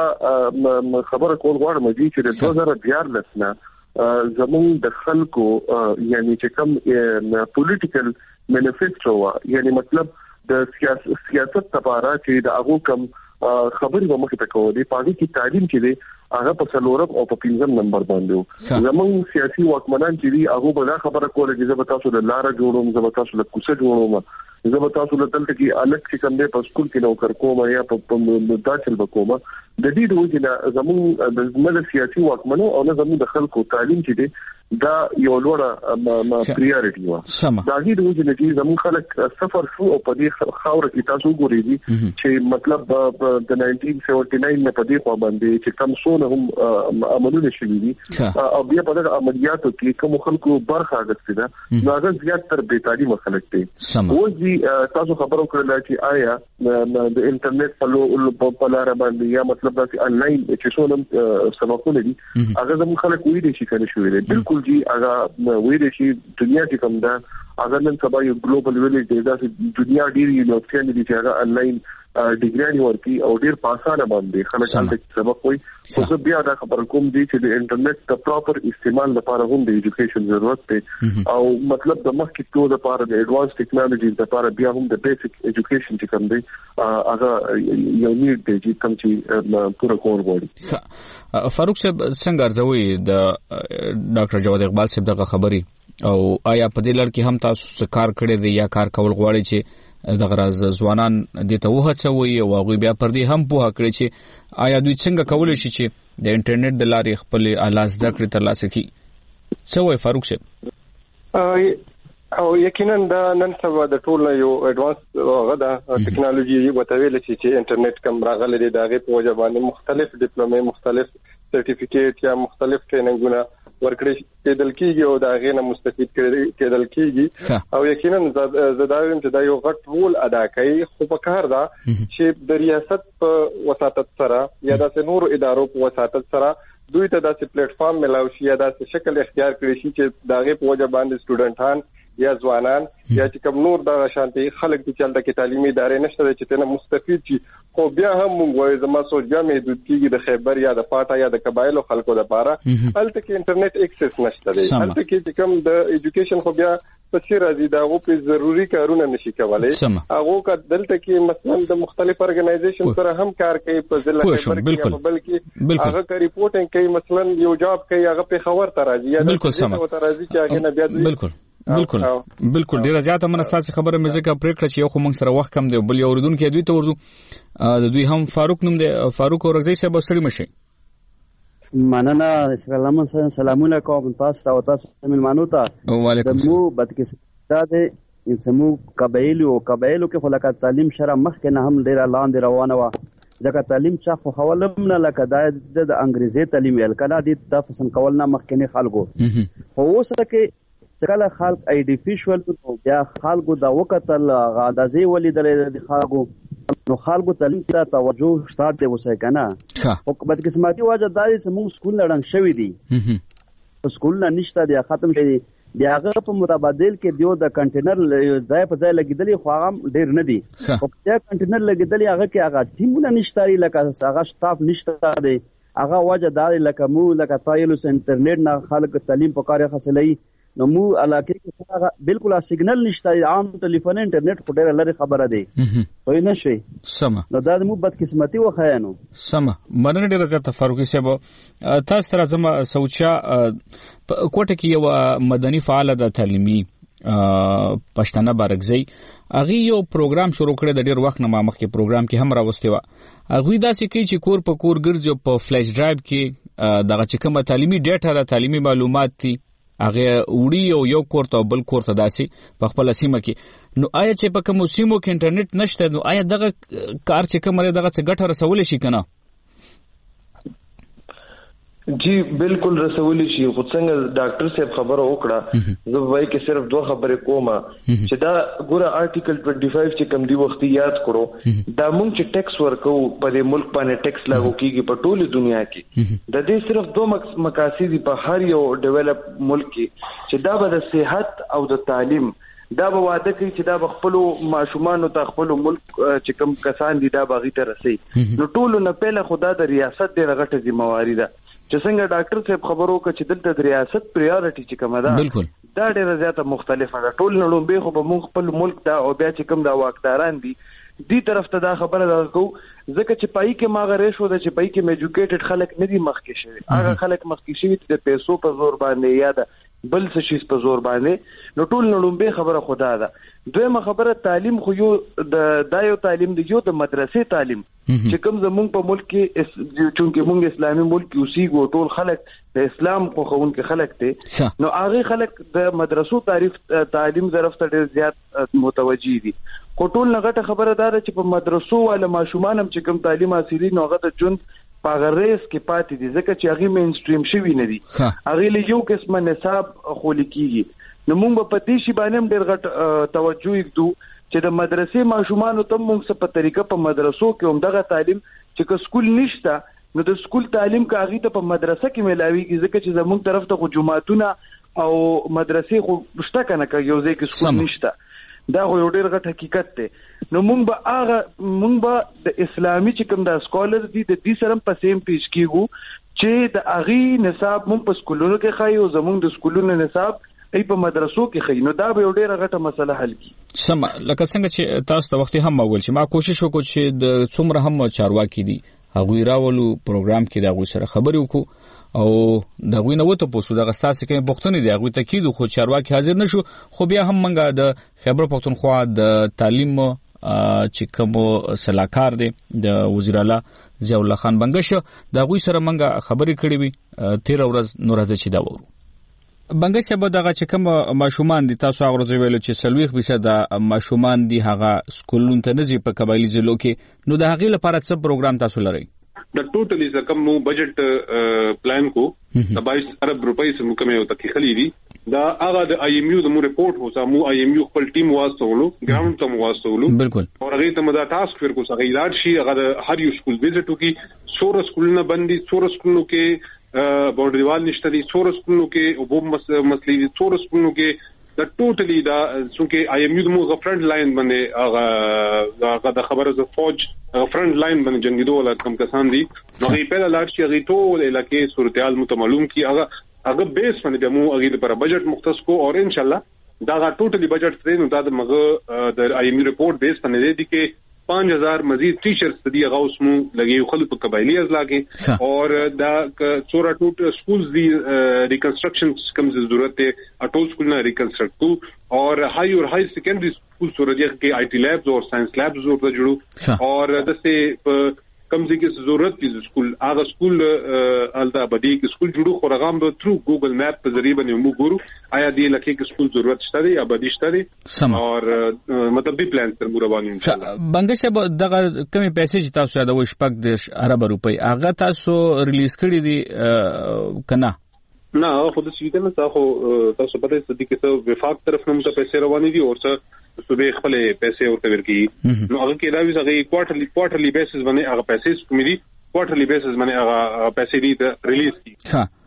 خبره کول غواړم چې د 2014 نه زموږ د خلکو یعنی چې کوم پولیټیکل مینیفیسټو یعنی مطلب د سیاست لپاره چې د هغه کوم خبرې به مخ ته کوي په هغه کې تعلیم چې دی هغه په څلورم او په پنځم نمبر باندې زموږ سیاسي واکمنان چې دی هغه به دا خبره کوله چې زه به تاسو د لار جوړوم زه به تاسو له کوڅه جوړوم زه به تاسو له تلته کې الګ چې کوم دی په سکول کې نوکر کوم یا په داخل وکوم د دې د وجه زموږ د سیاسي واکمنو او نه زموږ د خلکو تعلیم چې دی دا یو لوړه پریورټي و دا دې د وجه چې زموږ خلک سفر شو او په دې خاور کې تاسو ګورئ چې مطلب د 1979 نه په دې خوا باندې چې کوم څونه هم عملونه شوي دي او بیا په دغه عملیاتو کې کوم خلکو برخه اخیستې ده نو هغه زیات تر بې تعلیمه خلک دي اوس تاسو خبرو کړل چې آیا د انټرنیټ په لار باندې یا مطلب دا چې انلاین چې څونه سبقونه دي هغه زموږ خلک وې دي چې کنه شوې دي بالکل جی هغه وې دي چې دنیا کې کوم ده اگر نن سبا یو ګلوبل ویلیج دی دا چې دنیا ډیر یونیورسيټي دي چې هغه انلاین ډیګری ورکي او ډیر په اسانه باندې خلک هلته سبق وایي خو زه بیا دا خبر کوم دي چې د انټرنیټ د پراپر استعمال لپاره هم د ایجوکیشن ضرورت دی او مطلب د مخکې ټول لپاره د ایڈوانس ټیکنالوژیز لپاره بیا هم د بیسیک ایجوکیشن چې کوم دی هغه یو نیډ دی چې کوم چې پوره کول غواړي فاروق صاحب څنګه ارزوي د ډاکټر جواد اقبال صاحب دغه خبري او آیا په دې لړ کې هم تاسو کار کړی دی یا کار کول غواړي چې دغه راز ځوانان د ته وهڅوي او هغه بیا پر دې هم پوهه کړی چې آیا دوی څنګه کولای شي چې د انټرنیټ د لارې خپل اعلی زده کړې ترلاسه کړي څه وایي فاروق صاحب او یقینا دا نن سبا د ټول یو ایڈوانس غدا ټیکنالوژي وتویل چې انټرنیټ کم راغلي دی دغه په وجه باندې مختلف ډیپلومې مختلف سرټیفیکیټ یا مختلف ټریننګونه ورکړي کېدل کېږي او دا غینه مستفید کېدل کېږي او یقینا زداویم چې دا یو غټ رول ادا کوي خو په کار دا چې د ریاست په وساتت سره یا د نورو ادارو په وساتت سره دوی ته داسې پلیټ فارم ملاوي شي یا داسې شکل اختیار کړي شي چې داغه په وجه باندې سټوډنټان یا ځوانان یا چې کوم نور د شانتي خلک د چلته کې تعلیمي ادارې نشته چې تنه مستفید شي خو بیا هم موږ وایو زما سوچ بیا محدود کیږي د خیبر یا د پاټا یا د قبایلو خلکو لپاره هلته کې انټرنیټ اکسس نشته دی هلته کې چې کوم د ایجوکیشن خو بیا په راځي دا غو په ضروری کارونه نشي کولای هغه کا دلته کې مثلا د مختلف ارګنایزیشن سره هم کار کوي په ضلع خیبر کې بلکې هغه کا ریپورټینګ کوي مثلا یو جاب کوي هغه په خبر ته راځي یا د راځي چې هغه نه بیا بالکل ډیره زیاته من اساسي خبره مې ځکه پریکړه چې یو خو موږ سره وخت کم دی بل یو اوردونکو دوی ته ورځو د دوی هم فاروق نوم دی فاروق اورغزی صاحب ستړي مشي مننه سلامونه کوم تاسو او تاسو ملمانو ته وعلیکم مو بدکستاد انسمو قبایلو کې خلک تعلیم شرع مخکې نه هم ډیره لاندې روانه و ځکه تعلیم چا خو حوالم نه لکه د انګریزي تعلیم ویل کله د تفسن کول نه مخکې نه خلکو خو اوس کې څکله خلک آرټیفیشل او بیا خلکو دا وکتل غاندازي ولیدل د خلکو نو خلکو تعلیم ته توجه شته د وسه کنه او بدقسمتي واجه داري چې موږ سکول لړن شوی دي سکول نه نشته دی ختم شوی بیا هغه په متبادل کې دیو د کنټینر ځای په ځای لګیدلی خو هغه ډیر نه دي او دا کنټینر لګیدلی هغه کې هغه ټیمونه نشته لکه هغه سټاف نشته دی هغه وجه دا لکه مو لکه تایلو انټرنیټ نه خلک تعلیم په کار خاصلې نو مو علاقه کې هغه بالکل سیګنل نشته عام ټلیفون انټرنیټ خو ډیر لري خبره دی وای نه شي سم نو دا مو بد قسمتي وخاینو سم مننه ډیر زیاته فاروقي صاحب تاسو تر زما سوچا کوټه کې یو مدني فعال د تعلیمي پښتنه بارګزی اغه یو پروګرام شروع کړی د ډیر وخت نه مخکې پروګرام کې هم راوستي و اغه دا چې کی چې کور په کور ګرځي په فلش ډرایو کې دغه چې کومه تعلیمي ډیټا د تعلیمي معلومات دي اغه وړي یو کور ته بل کور ته داسي په خپل سیمه کې نو آیا چې په کوم سیمو کې انټرنیټ نشته نو آیا دغه کار چې کومه دغه څه ګټه رسول شي کنه جی بالکل رسولي شي خو څنګه ډاکټر صاحب خبره وکړه زه وایي کې صرف دوه خبرې کومه چې دا ګوره آرټیکل 25 چې کوم دی وخت یاد کړو دا مونږ چې ټیکس ورکو په دې ملک باندې ټیکس لاګو کیږي په ټوله دنیا کې د دې صرف دوه مقاصد په هر یو ډیولپ ملک کې چې دا به د صحت او د تعلیم دا به واده کوي چې دا خپل ماشومان ته خپل ملک چې کوم کسان دي دا باغی ته رسي نو ټول نه پهله خدا د ریاست د غټه ذمہواری ده چې څنګه ډاکټر صاحب خبرو کې چې دلته د ریاست پریورټی چې کومه ده دا ډیره زیاته مختلفه ده ټول نړۍ به خو به موږ خپل ملک دا او بیا چې کوم دا واکداران دي دی طرف ته دا خبره ده کو ځکه چې پای کې ما غره شو د چې پای کې میجوکیټډ خلک نه دي مخکې شوی هغه خلک مخکې شوی چې د پیسو په زور باندې یا د بل څه شي په زور باندې نو ټول نړۍ به خبره خدا ده دویمه خبره تعلیم خو یو د یو تعلیم دی یو د مدرسې تعلیم چې کوم زمونږ په ملک کې چونکې مونږ اسلامي ملک کې اوسېږو ټول خلک د اسلام خو خوونکي خلک دي نو هغه خلک د مدرسو تعلیم طرف ته ډېر زیات متوجي دي خو ټول نغټه خبره ده چې په مدرسو ولا ماشومان هم چې کوم تعلیم حاصلي نو هغه د ژوند پاغریس کې پاتې دي ځکه چې هغه مین سټریم شوی نه دي هغه له یو قسمه نصاب خول کیږي نو موږ په دې شی باندې ډېر غټ توجه وکړو چې د مدرسې ماشومان ته موږ په طریقه په مدرسو کې هم دغه تعلیم چې سکول نشته نو د سکول تعلیم کاغی ته په مدرسه کې ملاويږي ځکه چې زموږ طرف ته جمعهتونه او مدرسې خو شته کنه که یو ځای کې سکول نشته دا خو یو ډېر غټ حقیقت دی نو مونږ به د اسلامي چې کوم د سکولر دي د دې سره په سیم پیش کیږو چې د اغي نصاب مونږ په سکولونو کې خایو زمونږ د سکولونو نصاب ای په مدرسو کې خای نو دا به یو ډېر غټه مسله حل کی سم لکه څنګه چې تاسو ته وخت هم اول چې ما کوشش وکړ چې د څومره هم چارواکي دي هغه راولو پروګرام کې دا غو سره خبرې وکړو او دا غوینه وته پوسو دغه ساسي کې بوختنه دی هغه تاکید خو چارواکي حاضر نشو خو بیا هم منګه د خیبر پختونخوا د تعلیم چې کوم سلاکار دی د وزیر اعلی ضیاء الله خان بنگش دا غوي سره منګه خبرې کړې وي 13 ورځ نور ځکه دا وورو بنگش به دغه چې کوم ماشومان دي تاسو هغه ورځ ویلو چې 30% د ماشومان دي هغه سکولونو ته نزي په قبایلی ضلعو کې نو د هغه لپاره څه پروګرام تاسو لرئ د ټوټلی رقم مو بجټ پلان کو د 22 ارب روپۍ سم کومه یو تکي خلی دي دا هغه د آی ایم یو د مو ریپورت هو سمو آی ایم یو خپل ټیم واسطولو ګراوند ته واسطولو بالکل او هغه ته مدا ټاسک فیر کو سغه علاج شي هغه د هر یو سکول وزټو کې سور سکولونه باندې سور سکولونو کې باونډریوال نشته دي سور سکولونو کې او بوب مسلې سور سکولونو کې د ټوټلی دا څنګه آی ایم یو د مو فرنٹ لاین باندې هغه د خبره د فوج فرنٹ لاین باندې جنگیدو ولا کم کسان دي نو غي په لاړ شي غي ټول علاقې صورتحال متمعلوم کی هغه بیس باندې مو هغه لپاره بجټ مختص کو او ان شاء الله دا ټوټلی بجټ ترې نو دا د مغه د آی ایم ریپورت بیس باندې دي کې 5000 مزید ټیچرز دي هغه اوس مو لګي خلک په قبایلی ازلا کې اور دا څورا ټوټ سکولز دي ریکنسټرکشن کم ضرورت ہے ټول سکول نه ریکنسټرکټ کو اور هائی اور هائی سیکنډری سکول سورجه کې آئی ټی لیبز اور ساينس لیبز ضرورت جوړو اور دسته کم ځای کې ضرورت دي سکول هغه سکول الدا بدی کې سکول جوړو خو رقم به تھرو ګوګل میپ په ذریعہ باندې موږ ګورو آیا دې لکه کې سکول ضرورت شته یا بدی شته دي اور مطلب دی پلان تر مروانی بنگش به دغه کمی پیسې چې تاسو یادوي شپږ د عرب روپۍ هغه تاسو ریلیز کړی دي کنه نه خو د سویډن نه تاسو پته ستې کې څو وفاق طرف نه ته پیسې روانې دي او څه صبح خپل پیسې ورته ورکی نو هغه کې دا وی هغه کوارټرلی بیسس باندې هغه پیسې کومې دي کوارټرلی بیسس باندې هغه پیسې دي ریلیز کی ها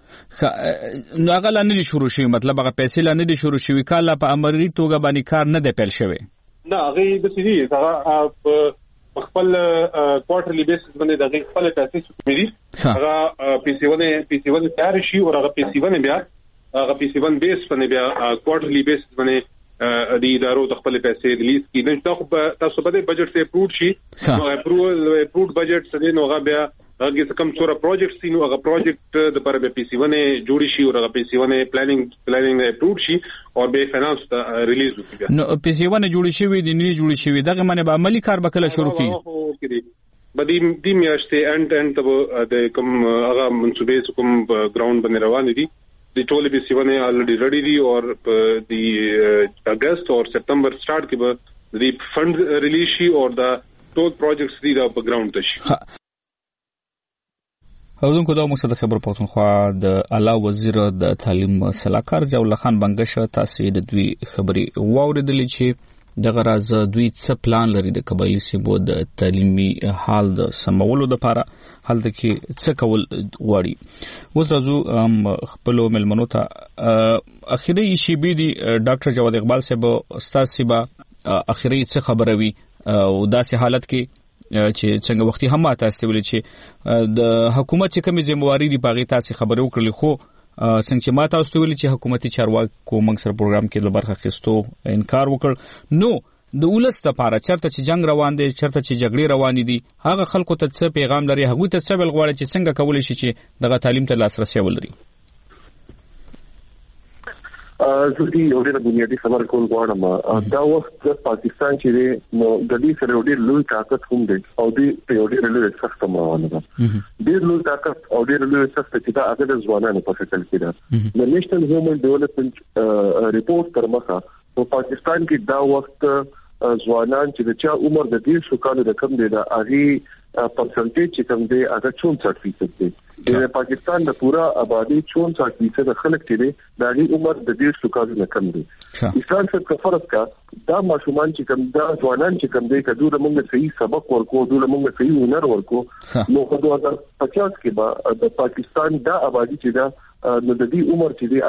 نو هغه لا نه شروع شي مطلب هغه پیسې لا نه شروع شي کاله په امري توګه باندې کار نه دی پیل شوی نه هغه د سړي هغه خپل کوارټرلی بیسس باندې د خپل تاسیس کوي هغه PC1 تیار شي او هغه PC1 بیا هغه PC1 بیس باندې بیا کوارټرلی بیسس باندې د ادارو د خپل پیسې ریلیز کی نه تاسو په دې بجټ سره اپروډ شي نو اپروډ بجټ سره نو هغه بیا هغه کوم څوره پروجیکټ سي نو هغه پروجیکټ د پر به PC1 جوړی شي او هغه PC1 پلانینګ اپروډ شي او به فینانس ریلیز وکړي نو PC1 جوړی شي وي د نه جوړی شي دغه باندې به عملی کار وکړه شروع کی بدیم د میاشتې انټ د کوم هغه منسوبې کوم ګراوند باندې روان دي د ټول PC1 already ready دي او د اگست او سپتمبر سٹارټ کې به د فند ریلیز شي او د ټول پروجیکټس دي د ګراوند ته شي حضور دا مقصد خبر پښتونخوا د اعلی وزیر د تعلیم صلاحکار ضیاء الله خان بنگش تاسو د دوی خبري واوریدلې چې د غراز دوی څه پلان لري د قبایلی سیمو د تعلیمي حال د سمولو لپاره حالت کې څه کول غواړي اوس راځو خپل ملمنو ته اخیری شی بي دي ډاکټر جواد اقبال صاحب استاد سیبا اخیری څه خبروي او داسې حالت کې چې څنګه وختي هم تاسو ویل چې د حکومت کومې ذمہواری دي پاغي تاسو خبرو کړل خو څنګه چې ماته اوس ویل چې حکومتي چارواکو موږ سره پروګرام کې د برخه خستو انکار وکړ نو د ولست لپاره چرته چې جنگ روان دي چرته چې جګړې روان دي هغه خلکو ته څه پیغام لري هغه ته څه بل غواړي چې څنګه کولای شي چې دغه تعلیم ته لاسرسي ولري زه یو ډېر بنیادی خبر کول غواړم دا وخت د پاکستان چې نو د دې سره ډېر لوی طاقت هم دی او دې یو ډېر لوی سخت روانه ده ډېر لوی طاقت او ډېر لوی سخت چې دا هغه د ځوانانو په شکل کې ده د نېشنل هیومن ډیولپمنٹ ریپورت تر مخه په پاکستان کې دا وخت ځوانان چې د چا عمر د 10 کالو د کم دی دا هغه پرسنټیج چې کوم دی هغه 64% دی د پاکستان د پورا آبادی 64% خلک دي د هغه عمر د 10 کالو نه کم دی اسلام څخه فرض کا دا ماشومان چې کوم دا ځوانان چې کوم دی کډوره موږ صحیح سبق ورکو دوله موږ صحیح هنر ورکو نو په 2050 کې به د پاکستان دا آبادی چې دا نو د دې عمر چې دی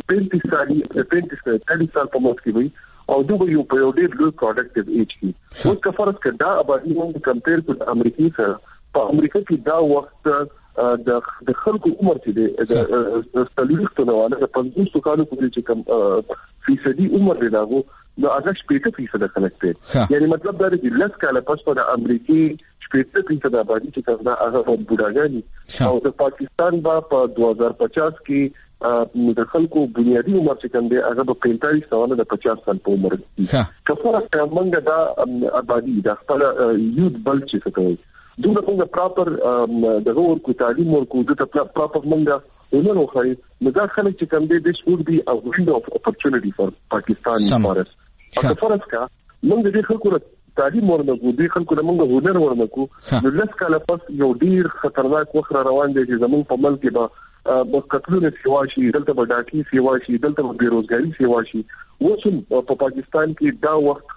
هغه 35 سال په مخ کې وي او دوی یو په یو ډېر لوی پروډکټیو ایج کې اوس که فرض کړه دا آبادی موږ کمپیر کړو امریکای سره په امریکا کې دا وخت د خلکو عمر چې د ستلیختو نه واله 50 کالو پورې چې کم فیصدي عمر دی داغو نو هغه 80% خلک دي یعنی مطلب دا دی لس کاله پس په امریکای 80% آبادی چې کوم هغه بوډاګانی او د پاکستان په 2050 کې د خلکو بنیادی عمر چې کوم دی هغه په 45 سال د 50 سال په عمر کې کفاره څنګه دا آبادی د خپل یوت بل چې کوي دوی موږ پراپر د ورکو تعلیم ورکو د پراپر موږ ونو خو نو دا خلک چې کوم دی this would be a window of opportunity for Pakistan for us کفاره موږ د خلکو تعلیم ورنکو د خلکو د موږ هنر ورنکو د لس کاله پس یو ډیر خطرناک وخت روان دی چې زموږ په ملک کې به قتلونه سیوا شي دلته به ډاکي سیوا شي دلته به بیروزګاری سیوا شي وڅم په پاکستان کې دا وخت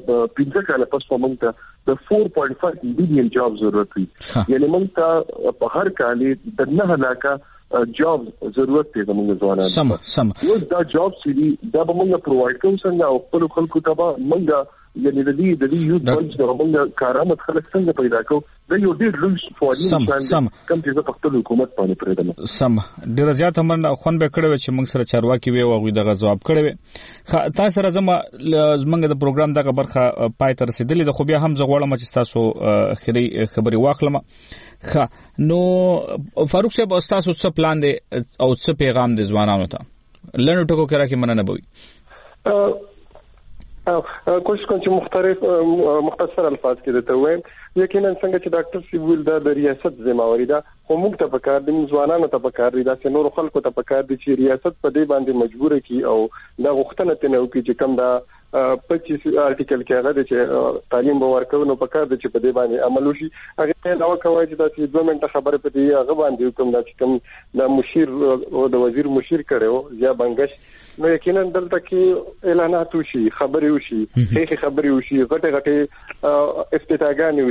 15 کاله پس په موږ ته د 4.5 مليون جاب ضرورت وي یعنی موږ ته په هر کال د 9 لک جاب ضرورت دی زموږ ځوانانو سم دا جاب چې دا به موږ پرووایډ کوو څنګه او خپل خلکو ته به موږ یعنی د دې یو بنچ د موږ کارامت خلک څنګه پیدا کوو دا یو ډېر لوی سوال کوم چې په خپل حکومت باندې پرېدم سم ډېر زیات هم خون به کړو چې موږ سره چارواکي وي او دغه جواب کړو تاسو سره زموږ د پروګرام دغه برخه پای ته رسیدلې د خو بیا هم زغړم چې تاسو اخري خبري واخلم نو فاروق صاحب تاسو څه پلان دي او څه پیغام دي ځوانانو ته لنډو ټکو کې راکې مننه بوي کوشش کوم چې مختصر الفاظ کې دته وایم یقینا څنګه چې ډاکټر سی ویل د ریاست ذمہواری ده خو موږ ته پکار دي ځوانانو ته پکار دي چې نور خلکو ته پکار دي چې ریاست په دې باندې مجبور کی او دا غوښتنه تنه وکړي چې کم دا 25 آرټیکل کې هغه چې تعلیم به ورکو نو پکار دي چې په دې باندې عمل وشي هغه نو کوي چې دا 2 منټه خبره پدې هغه باندې کوم دا چې کوم د مشیر او د وزیر مشیر کړو یا بنگش نو یقینا دلته کې اعلانات وشي خبري وشي هیڅ خبري وشي غټه افتتاحګانې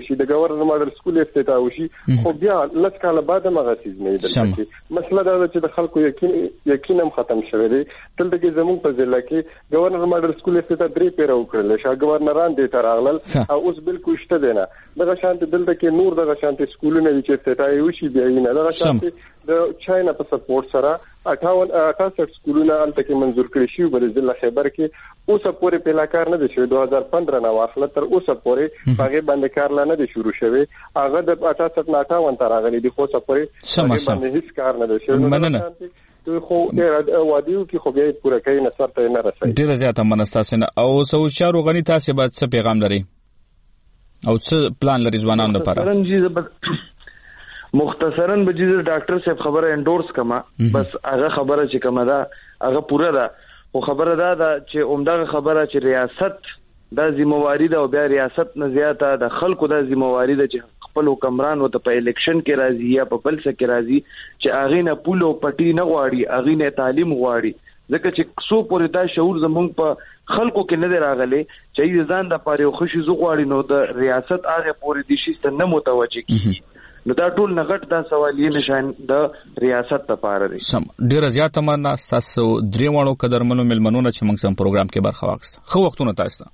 وشي د گورنر ماډل سکول افتتاح وشي خو بیا لږ کال بعد هغه چیز نه دی مسله دا چې د خلکو یقین هم ختم شوی دی دلته کې زموږ په ضلع کې گورنر ماډل سکول افتتاح 3 پیره وکړل شو گورنران دې تراغلل او اوس بالکل شته دی نه دغه شانتي دلته کې نور دغه شانتي سکولونه چې افتتاح وشي بیا نه دغه شانتي د چاینا په سپورټ سره 68 سکولونه الته کې منزور کړی شي په ضلع خیبر کې اوس پورې پلا کار نه دی شوی 2015 نه واخله تر اوسه پورې هغه باندې کار نه دی شروع شوی هغه د 68 نه 58 تر هغه دی خو اوسه پورې هغه باندې هیڅ کار نه دی شوی مننه خو ډېر وادیو کې خو بیا پوره کوي نه سره ته نه رسي ډېر زیاته منستاسنه او سو چارو غني تاسو باید څه پیغام لري او څه پلان لري ځوانانو لپاره مختصراً بجیز ډاکټر صاحب خبره انډورس کما بس هغه خبره چې کما دا هغه پوره ده او خبره دا چې عمده خبره چې ریاست دا ذمہواری ده او بیا ریاست نه زیاته د خلکو د ذمہواری ده چې خپل حکمران وته په الیکشن کې راځي یا په بل څه کې راځي چې اغه نه پولو پټي نه غواړي اغه نه تعلیم غواړي ځکه چې څو پورې دا شعور زمونږ په خلکو کې نه راغلي چې ځان د پاره خوشي زو غواړي نو د ریاست هغه پورې د شي ست نه متوجه کیږي نو دا ټول نغټ دا سوال یې نشان د ریاست لپاره دی سم ډیر زیات مننه تاسو درې وانو قدرمنو ملمنونه چې موږ سم پروګرام کې برخه واخیسته خو وختونه تاسو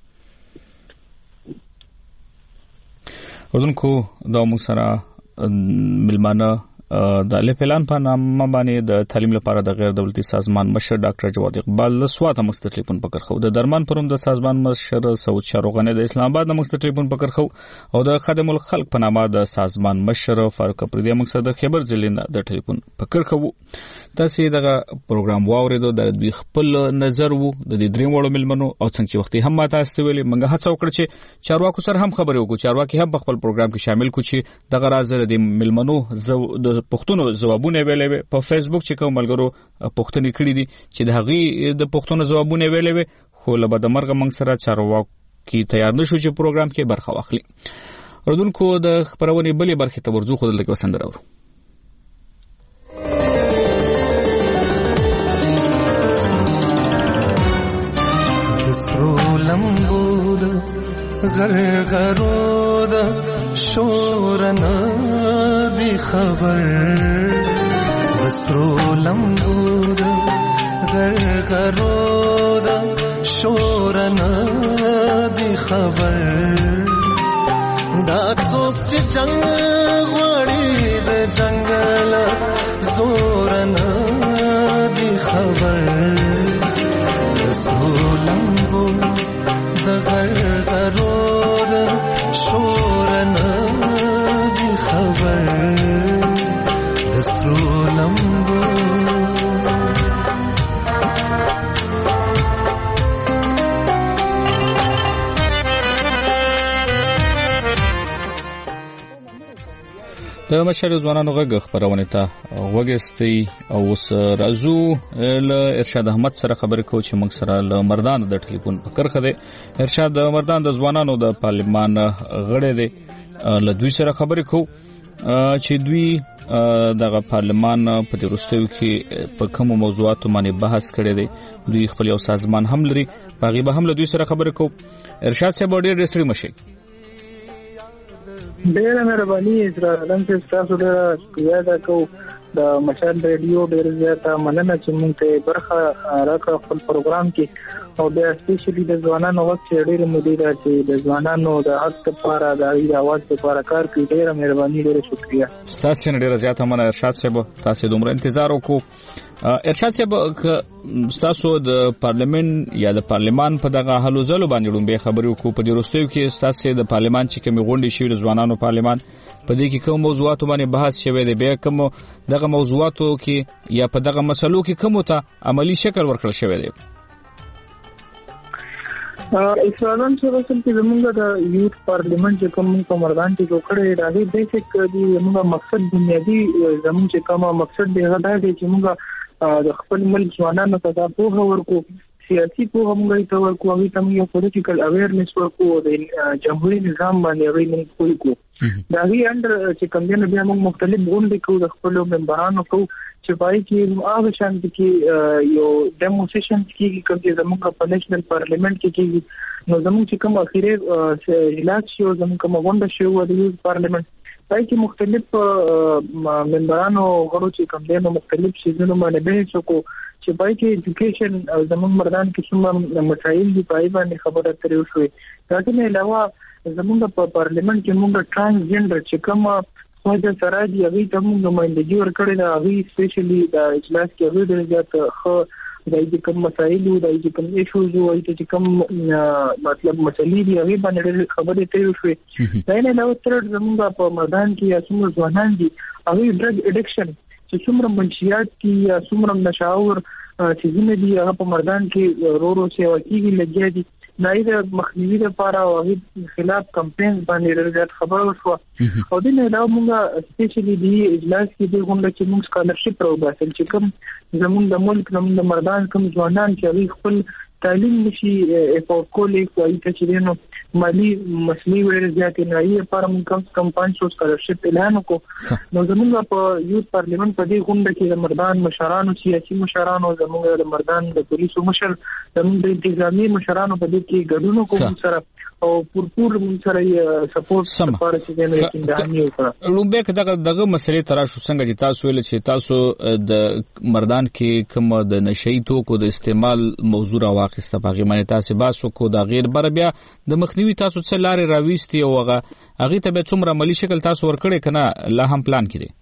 ورونکو دا موږ سره ملمانه د لپلان په نامه باندې د تعلیم لپاره د غیر دولتي سازمان مشر ډاکټر جواد اقبال له سواته مستقلیپون پکر خو د درمان پروم د سازمان مشر سعود شاروغانه د اسلام آباد مستقلیپون پکر خو او د خادم الخلق په نامه د سازمان مشر فاروق پردی مقصد د خیبر ضلع د ټلیفون پکر خو تاسو دغه پروګرام واوریدو د دوی خپل نظر وو د دې دریم وړو ملمنو او څنګه وختي هم ماته استویلې منګه هڅه وکړه چې چارواکو سره هم خبرې وکړو چارواکي هم په خپل پروګرام کې شامل کړي چې دغه راز د ملمنو د پښتون جوابونه ویلې په فیسبوک چې کوم ملګرو پښتني کړی دي چې د هغه د پښتون جوابونه ویلې خو له بده مرګ موږ سره چارواکي تیار نشو چې پروګرام کې برخه واخلي ردونکو د خبرونه بلې برخه ته ورځو خو دلته وسند راوړو لمبود غرغرود شورنا دی خبر بسرو لمبود غرغرود شورنا دی خبر دا څوک چې جنگ غوړي د جنگل زورنا دی خبر لمبو د غرغرود شورنا دی خبر د سرو لمبو د مشر ځوانانو غږ خبرونه ته وګستي او اوس راځو له ارشاد احمد سره خبرې کوو چې موږ سره له مردان د ټلیفون په کرخه دی ارشاد مردان د ځوانانو د پارلمان غړي دی له دوی سره خبرې کوو چې دوی دغه پارلمان په دروستیو کې په کوم موضوعاتو باندې بحث کړي دي دوی خپل یو سازمان هم لري باغی به هم له دوی سره خبرې کوو ارشاد صاحب ډېر رسري مشي ډېر مهرباني اسرائیل چې تاسو ډېر دا کو د مشال ریډیو ډېر زیاته مننه چې موږ ته برخه راکړه خپل پروګرام کې او بیا سپیشلی د ځوانانو وخت ډېر مدیره چې د ځوانانو د حق لپاره د اواز لپاره کار کوي ډېر مهرباني ډېر شکریا تاسو ډېر زیاته مننه ارشاد صاحب تاسو دومره انتظار وکړو ارشاد صاحب تاسو د پارلیمن یا د پارلیمان په دغه حلو زلو باندې لومبه خبرو کو په دروستیو کې تاسو د پارلیمان چې کوم غونډې شوې د ځوانانو پارلیمان په دې کې کوم موضوعات باندې بحث شوی دی به کوم دغه موضوعاتو کې یا په دغه مسلو کې کوم ته عملی شکل ورکړل شوی دی اسرائیل سره چې زموږ د یوت پارلیمنت چې کوم په مردان کې جوړ راځي بیسیک دی موږ مقصد بنیادی زموږ چې کوم مقصد دی هغه دی چې موږ د خپل ملک ځوانانو ته په ورکو سیاسي په موږ ته ورکو او تم یو پولیټیکل اویرنس ورکو د جمهوریت نظام باندې وینم کوو دا هی اندر چې کوم دی بیا موږ مختلف غونډې کوو د خپل ممبرانو کوو چې پای کې هغه شان کې یو ډیمونستریشن کې کوم چې زموږ په نېشنل پارلیمنت کې نو زموږ چې کوم اخیری اجلاس شو زموږ کوم غونډه شو د یوز پارلیمنت پای کې مختلف ممبرانو غړو چې کوم دی نو مختلف شیزونو باندې بحث وکړو چې پای کې ایجوکیشن زموږ مردان کې څومره مسایل دي پای باندې خبره اترې وشوې دا څنګه علاوه زموږ په پارلیمنت کې موږ ټرانسجنډر چې کوم وجه سره دی هغه ته موږ نمائندګي ورکړې ده هغه سپیشلی د اجلاس کې هغه د زیات خو د کوم مسایل او د کوم ایشوز او د کوم مطلب مسلې دی هغه باندې خبرې کوي شوې دا نه نو تر زموږ په میدان کې یا څومره ځوانان دي هغه ډرګ اډکشن چې څومره منشيات دي یا څومره نشاور چې زموږ دي هغه په میدان کې رو سیوا کیږي لګیا دي نه د مخنیوي لپاره او خلاف کمپاین باندې ډېر خبر وشو او د نه علاوه موږ سپیشلی دی اجلاس کې د غونډه کې موږ سکالرشپ راوباسل چې کوم زموږ د ملک د مردان کوم ځوانان چې خپل تعلیم نشي افورد کولی کوي چې نو مالی مسلې ورته ځاتې نه یې لپاره موږ کم 500 سکالرشپ اعلان وکړو نو زموږ په یوث پارلیمنت په دې غونډه کې د مردان مشرانو سیاسي مشرانو زموږ د مردان د پولیسو مشر زموږ د انتظامی مشرانو په دې کې ګډون کوو سره او پورپور موږ سره سپورټ لپاره چې نه کیندامي وکړه لومبه دغه مسلې ترا شو څنګه چې تاسو ویل چې تاسو د مردان کې کوم د نشئی توکو د استعمال موضوع راوخسته باغی باندې تاسو باسو کو د غیر بر بیا د مخنیوي تاسو څه لارې راويستي او هغه ته به څومره عملی شکل تاسو ورکړې کنه لا هم پلان کړی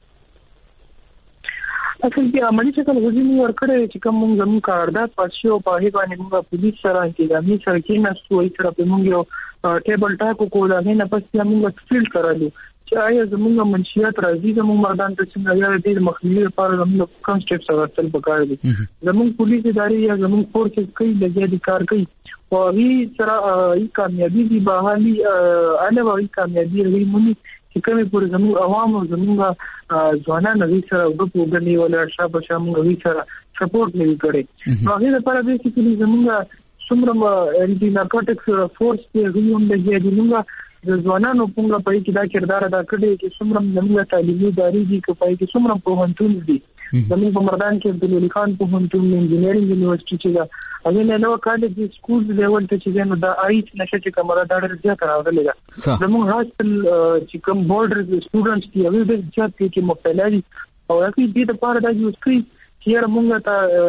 اصل کې عملی شکل غوښنی ورکړې چې کوم زموږ قرارداد پاتشي او په هغه باندې موږ پولیس سره انتظامی سره کې نسو ای سره په موږ یو ټیبل ټاک کو دا نه پس موږ فیلډ کړلو چې آیا زموږ منشيات راځي زموږ مردان ته څنګه یا د مخنیوي لپاره زموږ کوم سټیپس راځل پکار دي زموږ پولیس ادارې یا زموږ فورسز کوي لګیا دي کار کوي او هغه سره ای کامیابی دی بحالي علاوه ای کامیابی لري مونږ چې کومه پر زموږ عوام او زموږ ځوانان غوي سره د پوګنی ولا شابه شامو غوي سره سپورټ نه کړي نو هغه لپاره به چې زموږ څومره انټي نارکوټکس فورس په غووم د جېډینګ د ځوانانو په پای کې دا کردار ادا کړی چې څومره زموږ تعلیمي ادارې دي چې پای کې څومره پوهنتون دي زموږ په مردان کې د عبدالولي خان پوهنتون انجینرینګ یونیورسيټي چې دا هغه نه نو کالج سکول لیول ته چې نو دا آیټ نشه چې کومه دا ډېر زیات راغلی ده زموږ هاستل چې کوم بورډر سټوډنټس دي هغه ډېر زیات کې مبتلا دي او هغه دې د پاره د یوز کوي چې موږ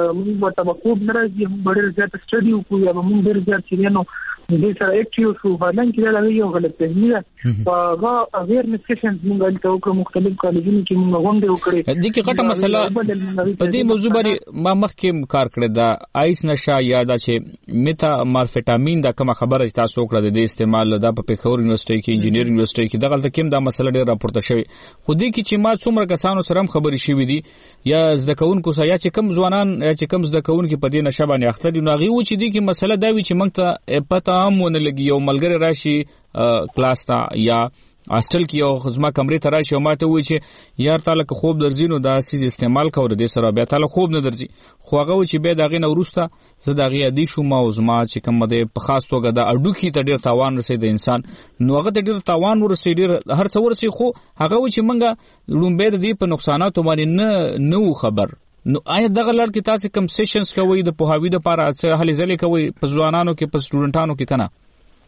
ته مخوب ناراضي موږ ډېر زیات سټډي وکړو یا موږ ډېر زیات چې نو د سره اکټیو شو باندې کې دا یو غلط فهمي ده هغه اویرنس سیشنز موږ ته وکړو مختلف کالجونو کې موږ غونډې وکړې د کې غټه مسله په دې موضوع باندې ما مخکې کار کړی دا آیس نشه یا دا چې میتا مارفټامین دا کومه خبره تاسو وکړه د استعمال دا په پیښور یونیورسيټي کې انجینیر یونیورسيټي کې دغه تکیم دا مسله ډېر راپورته شوی خو دې کې چې ما څومره کسانو سره خبرې شوې دي یا زده کوونکو سره یا چې کم ځوانان یا چې کم زده کوونکو په دې نشه باندې اخته دي نو هغه و چې دې کې مسله دا وی چې موږ ته پته هم ونه لګي یو ملګری راشي کلاس ته یا هاستل کې یو خدمت کمرې ته راشي او ماته وایي چې یار تعالی که خوب درځي نو دا سیز استعمال کوو د سره بیا تعالی خوب نه درځي خو هغه چې به دغه نو ورسته زه دغه یادی شوم او زما چې کوم د په خاص توګه د اډوکی ته ډیر تاوان رسید د انسان نو هغه ته ډیر تاوان ورسید ډیر هر څور سي خو هغه چې منګه لومبه د دې په نقصانات باندې نه خبر نو آیا دغه لړ کې تاسو کوم سیشنز کوي د پوهاوی د لپاره څه هلي ځلې کوي په ځوانانو کې په سټوډنټانو کې کنه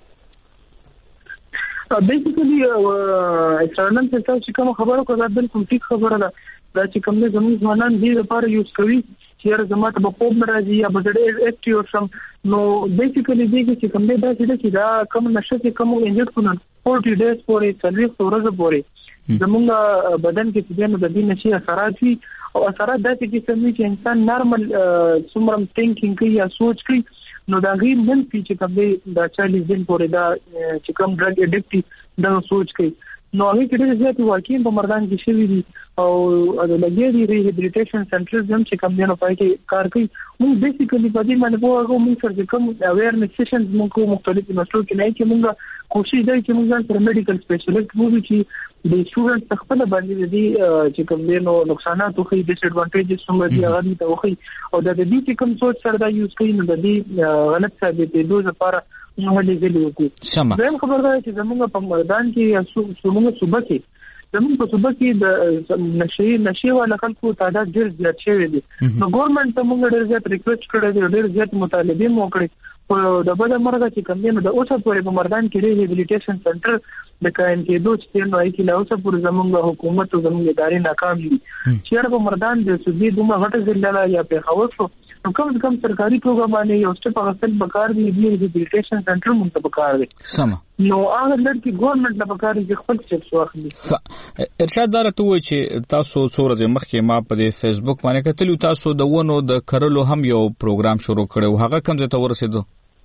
بیسیکلی ایکسټرنل سیستم چې کوم خبرو کو دا بالکل ټیک خبره ده دا چې کوم نه زموږ ځوانان دې لپاره یوز کوي چې زموږ په خوب راځي یا په ډېر اکټیو سم نو بیسیکلی دې چې کوم دا چې دا کوم نشه چې کوم انجکټ کړو 40 ډیز پورې 40 ورځې پورې زموږ بدن کې چې د دې نشي اثرات وي او اثرات داسې کې سمې چې انسان نارمل څومره تھینکینګ کوي یا سوچ کوي نو دا غي منفي چې کوم دا 40 دن پورې دا چې کوم ډرګ اډکټي دا سوچ کوي نو هغه کې ډېر زیات واقعي په مردان کې شوی دي او د لګي ریهابلیټیشن سنټرز هم چې کوم دی نو پای کې کار کوي. موږ بیسیکلی په دې باندې وګورو موږ سره کوم اویرنس سیشنز موږ کوم مختلف مسلو کې نه کې موږ کوشش دی چې موږ سره میډیکل سپیشلیست وو چې د سټوډنټ خپل باندې دي چې کوم دی نو نقصانات او ډیس ایڈوانټیجز څنګه دي هغه ته وخی او د دې چې کوم سوچ سره دا یوز کوي نو د دې غلط ثابت دی دوه لپاره نو هلي وکړو. زم خبر ده چې زموږ په میدان کې زموږ صوبه کې زموږ په صوبه کې د نشي والا خلکو تعداد ډېر زیات شوی دی. نو ګورنمنت ته موږ ډېر زیات ریکوست کړی دی ډېر زیات مطالبه مو کړی په د بل مرګه چې کوم دی نو د اوسه پورې په مردان کې ریهابلیټیشن سنټر د قائم کېدو چې نو ایکي له اوسه پورې زموږ حکومت او زموږ ادارې ناکام دي. چې په مردان د صوبې دومره غټه ځله یا په خواصو نو کوم څه کم سرکاري پروګرام باندې یو څه په اصل بکار دی د ریهابلیټیشن سنټر مونږ ته بکار دی. سم نو هغه لړکی ګورنمنت له بکار دی خپل څه واخلي. ارشاد دار ته وایي چې تاسو څورځه مخکې ما په فیسبوک باندې کتلو تاسو د ونو د کرلو هم یو پروګرام شروع کړو هغه کوم ځای ته ورسېدو؟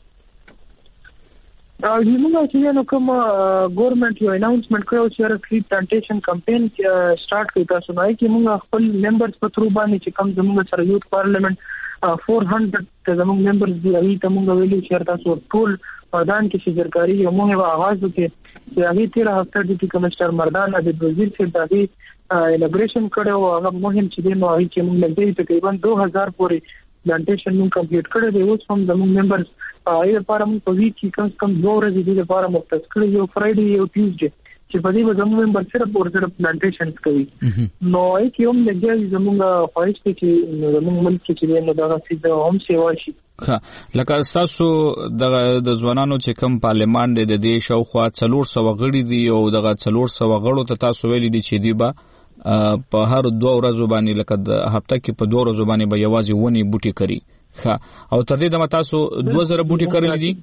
موږ چې نو کوم ګورنمنت یو اناونسمنت کړو چې ټری پلانټیشن کمپین سٹارټ کړی تاسو نو کې موږ خپل ممبرز په ترو باندې چې کوم زموږ سره یوث پارلیمنت 400 ته زموږ ممبرز دی هغه ته موږ ویلو چې تاسو ټول مردان کې سرکاري یو موږ آغاز وکړو چې هغه 13 هفته د کمشنر مردان د وزیر چې دغه اناګریشن کړو هغه مهم چې دی نو هغه کې موږ لګي تقریبا 2000 پورې پلانټیشن موږ کمپلیټ کړی دی. اوس هم زموږ ممبرز هغه لپاره موږ په ویک کې کم 2 ورځې د لپاره مختص کړی یو فرایډي یو ټیوزډے چې په دې زموږ ممبر صرف ورسره پلانټیشن کوي. نو یې کوم لګي زموږ خواهش دی چې زموږ ملک کې نو دا څه هم سیوا شي. لکه تاسو د ځوانانو چې کوم پارلمان دی د دې شاوخوا 400 غړي دي او دغه 400 غړو ته تاسو ویلي دي چې دی به په هر 2 ورځو باندې لکه د هفته کې په 2 ورځو باندې به یوازې ونی بوټي کړي. او تر دې د تاسو 2000 بوټي کړل دي؟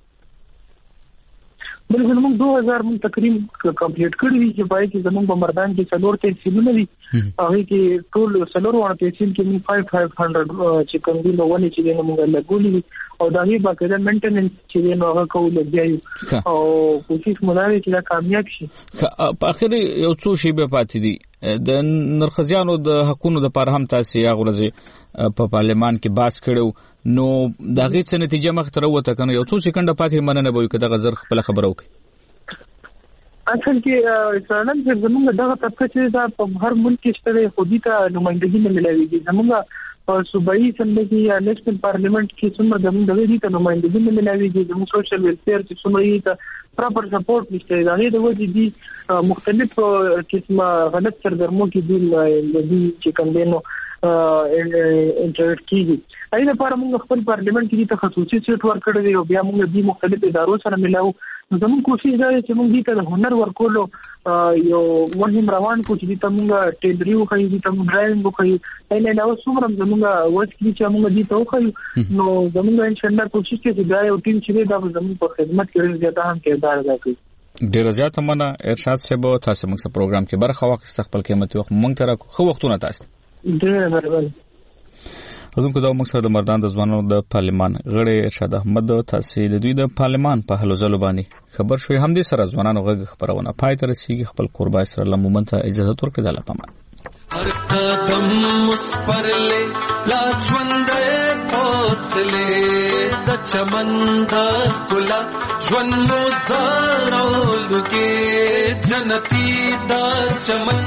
بلکې موږ 2000 موږ تقریبا کمپلیټ کړی دي چې پای کې زموږ په مردان کې څلور تحصیلونه دي هغه کې ټول څلور وړ تحصیل کې موږ 5500 چې کوم دي نو ونی چې موږ لګولې او دا هی باقاعده مینټیننس چې نو هغه کول لګي او کوشش مولای چې دا کامیاب شي. په اخر یو څو شی به پاتې دي د نرخزیانو د حقونو د پر هم تاسو یا غوړځي په پارلمان کې باس کړو نو دا غي څه نتیجه مخ تر وته کنه یو څو سکند پاتې مننه به کده غزر خپل خبرو کوي. اصل کې څنګه چې زموږ دغه طبقه چې دا په هر ملک کې شته خودي ته نمائندګي نه ملایوي زموږ په صوبایي اسمبلی یا نېشنل پارلیمنت کې څومره زموږ دغه ته نمائندګي نه ملایوي زموږ سوشل ویلفیر چې څومره ته پراپر سپورټ نشته دا غي د وځي دي مختلف قسمه غلط سرګرمو کې دي چې کوم دینو انټرنیټ کیږي. اې لپاره موږ خپل پارلیمنت کې ته خصوصي سیټ ورکړی دی او بیا موږ د مختلف ادارو سره ملاو زموږ کوشش دا چې موږ د هنر ورکولو یو مهم روان کو چې ته موږ ټیلریو کوي چې موږ ډرایوینګ کوي نه نو څومره زموږ وڅ کې چې موږ دي ته کوي نو زموږ ان شاء الله کوشش کوي چې دا یو ټیم چې دا زموږ په خدمت کې زیاته هم کردار ادا کوي. ډیر زیات مننه ارشاد صاحب تاسو موږ په پروګرام کې برخه واخیسته خپل قیمتي وخت موږ ته خو وختونه تاسو ډیر مهرباني. حضور دا موږ سره د مردان د ځوانانو د پارلمان غړي ارشاد احمد تاسو د دوی د پارلمان په هلو ځلو باندې خبر شوي هم دي سره ځوانانو غږ خبرونه پای ته رسیدي خپل قربای سره لمومن ته اجازه ورکړه د لپاره हर कदम उस पर ले लाजवंदे हौसले द चमंदा गुला ज्वन्नो ज़ारोलुगे जनती दा चमन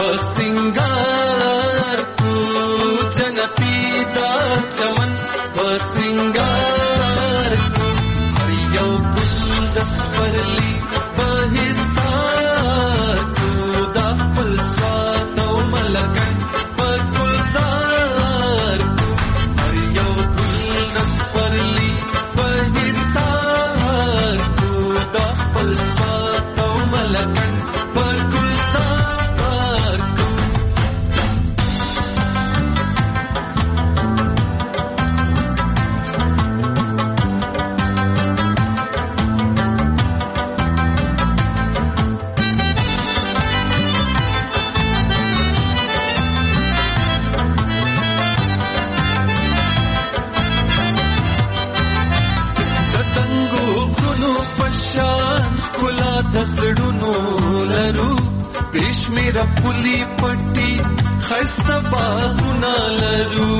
बसिंगार तू जनती दा चमन बसिंगार हरियो गुंदस पर ली बहिसार तू दा पलसा लकन पर गुलजार हरियो गुलदस पर ली बहिसार तू दा पलसा तो मलकन पर गुलजार तू بشمیر پولی پټي خسته باغونه لرو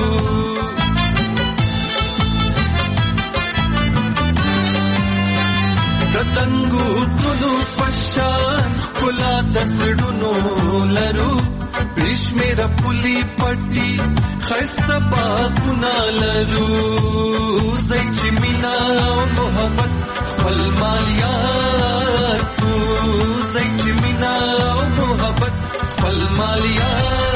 دتنګو غنو پشان خلا دسړونو لرو بشمیر پولی پټي خسته باغونه لرو زې مینا او محبت خپل مالیات زې مینا او محبت خپل مالیات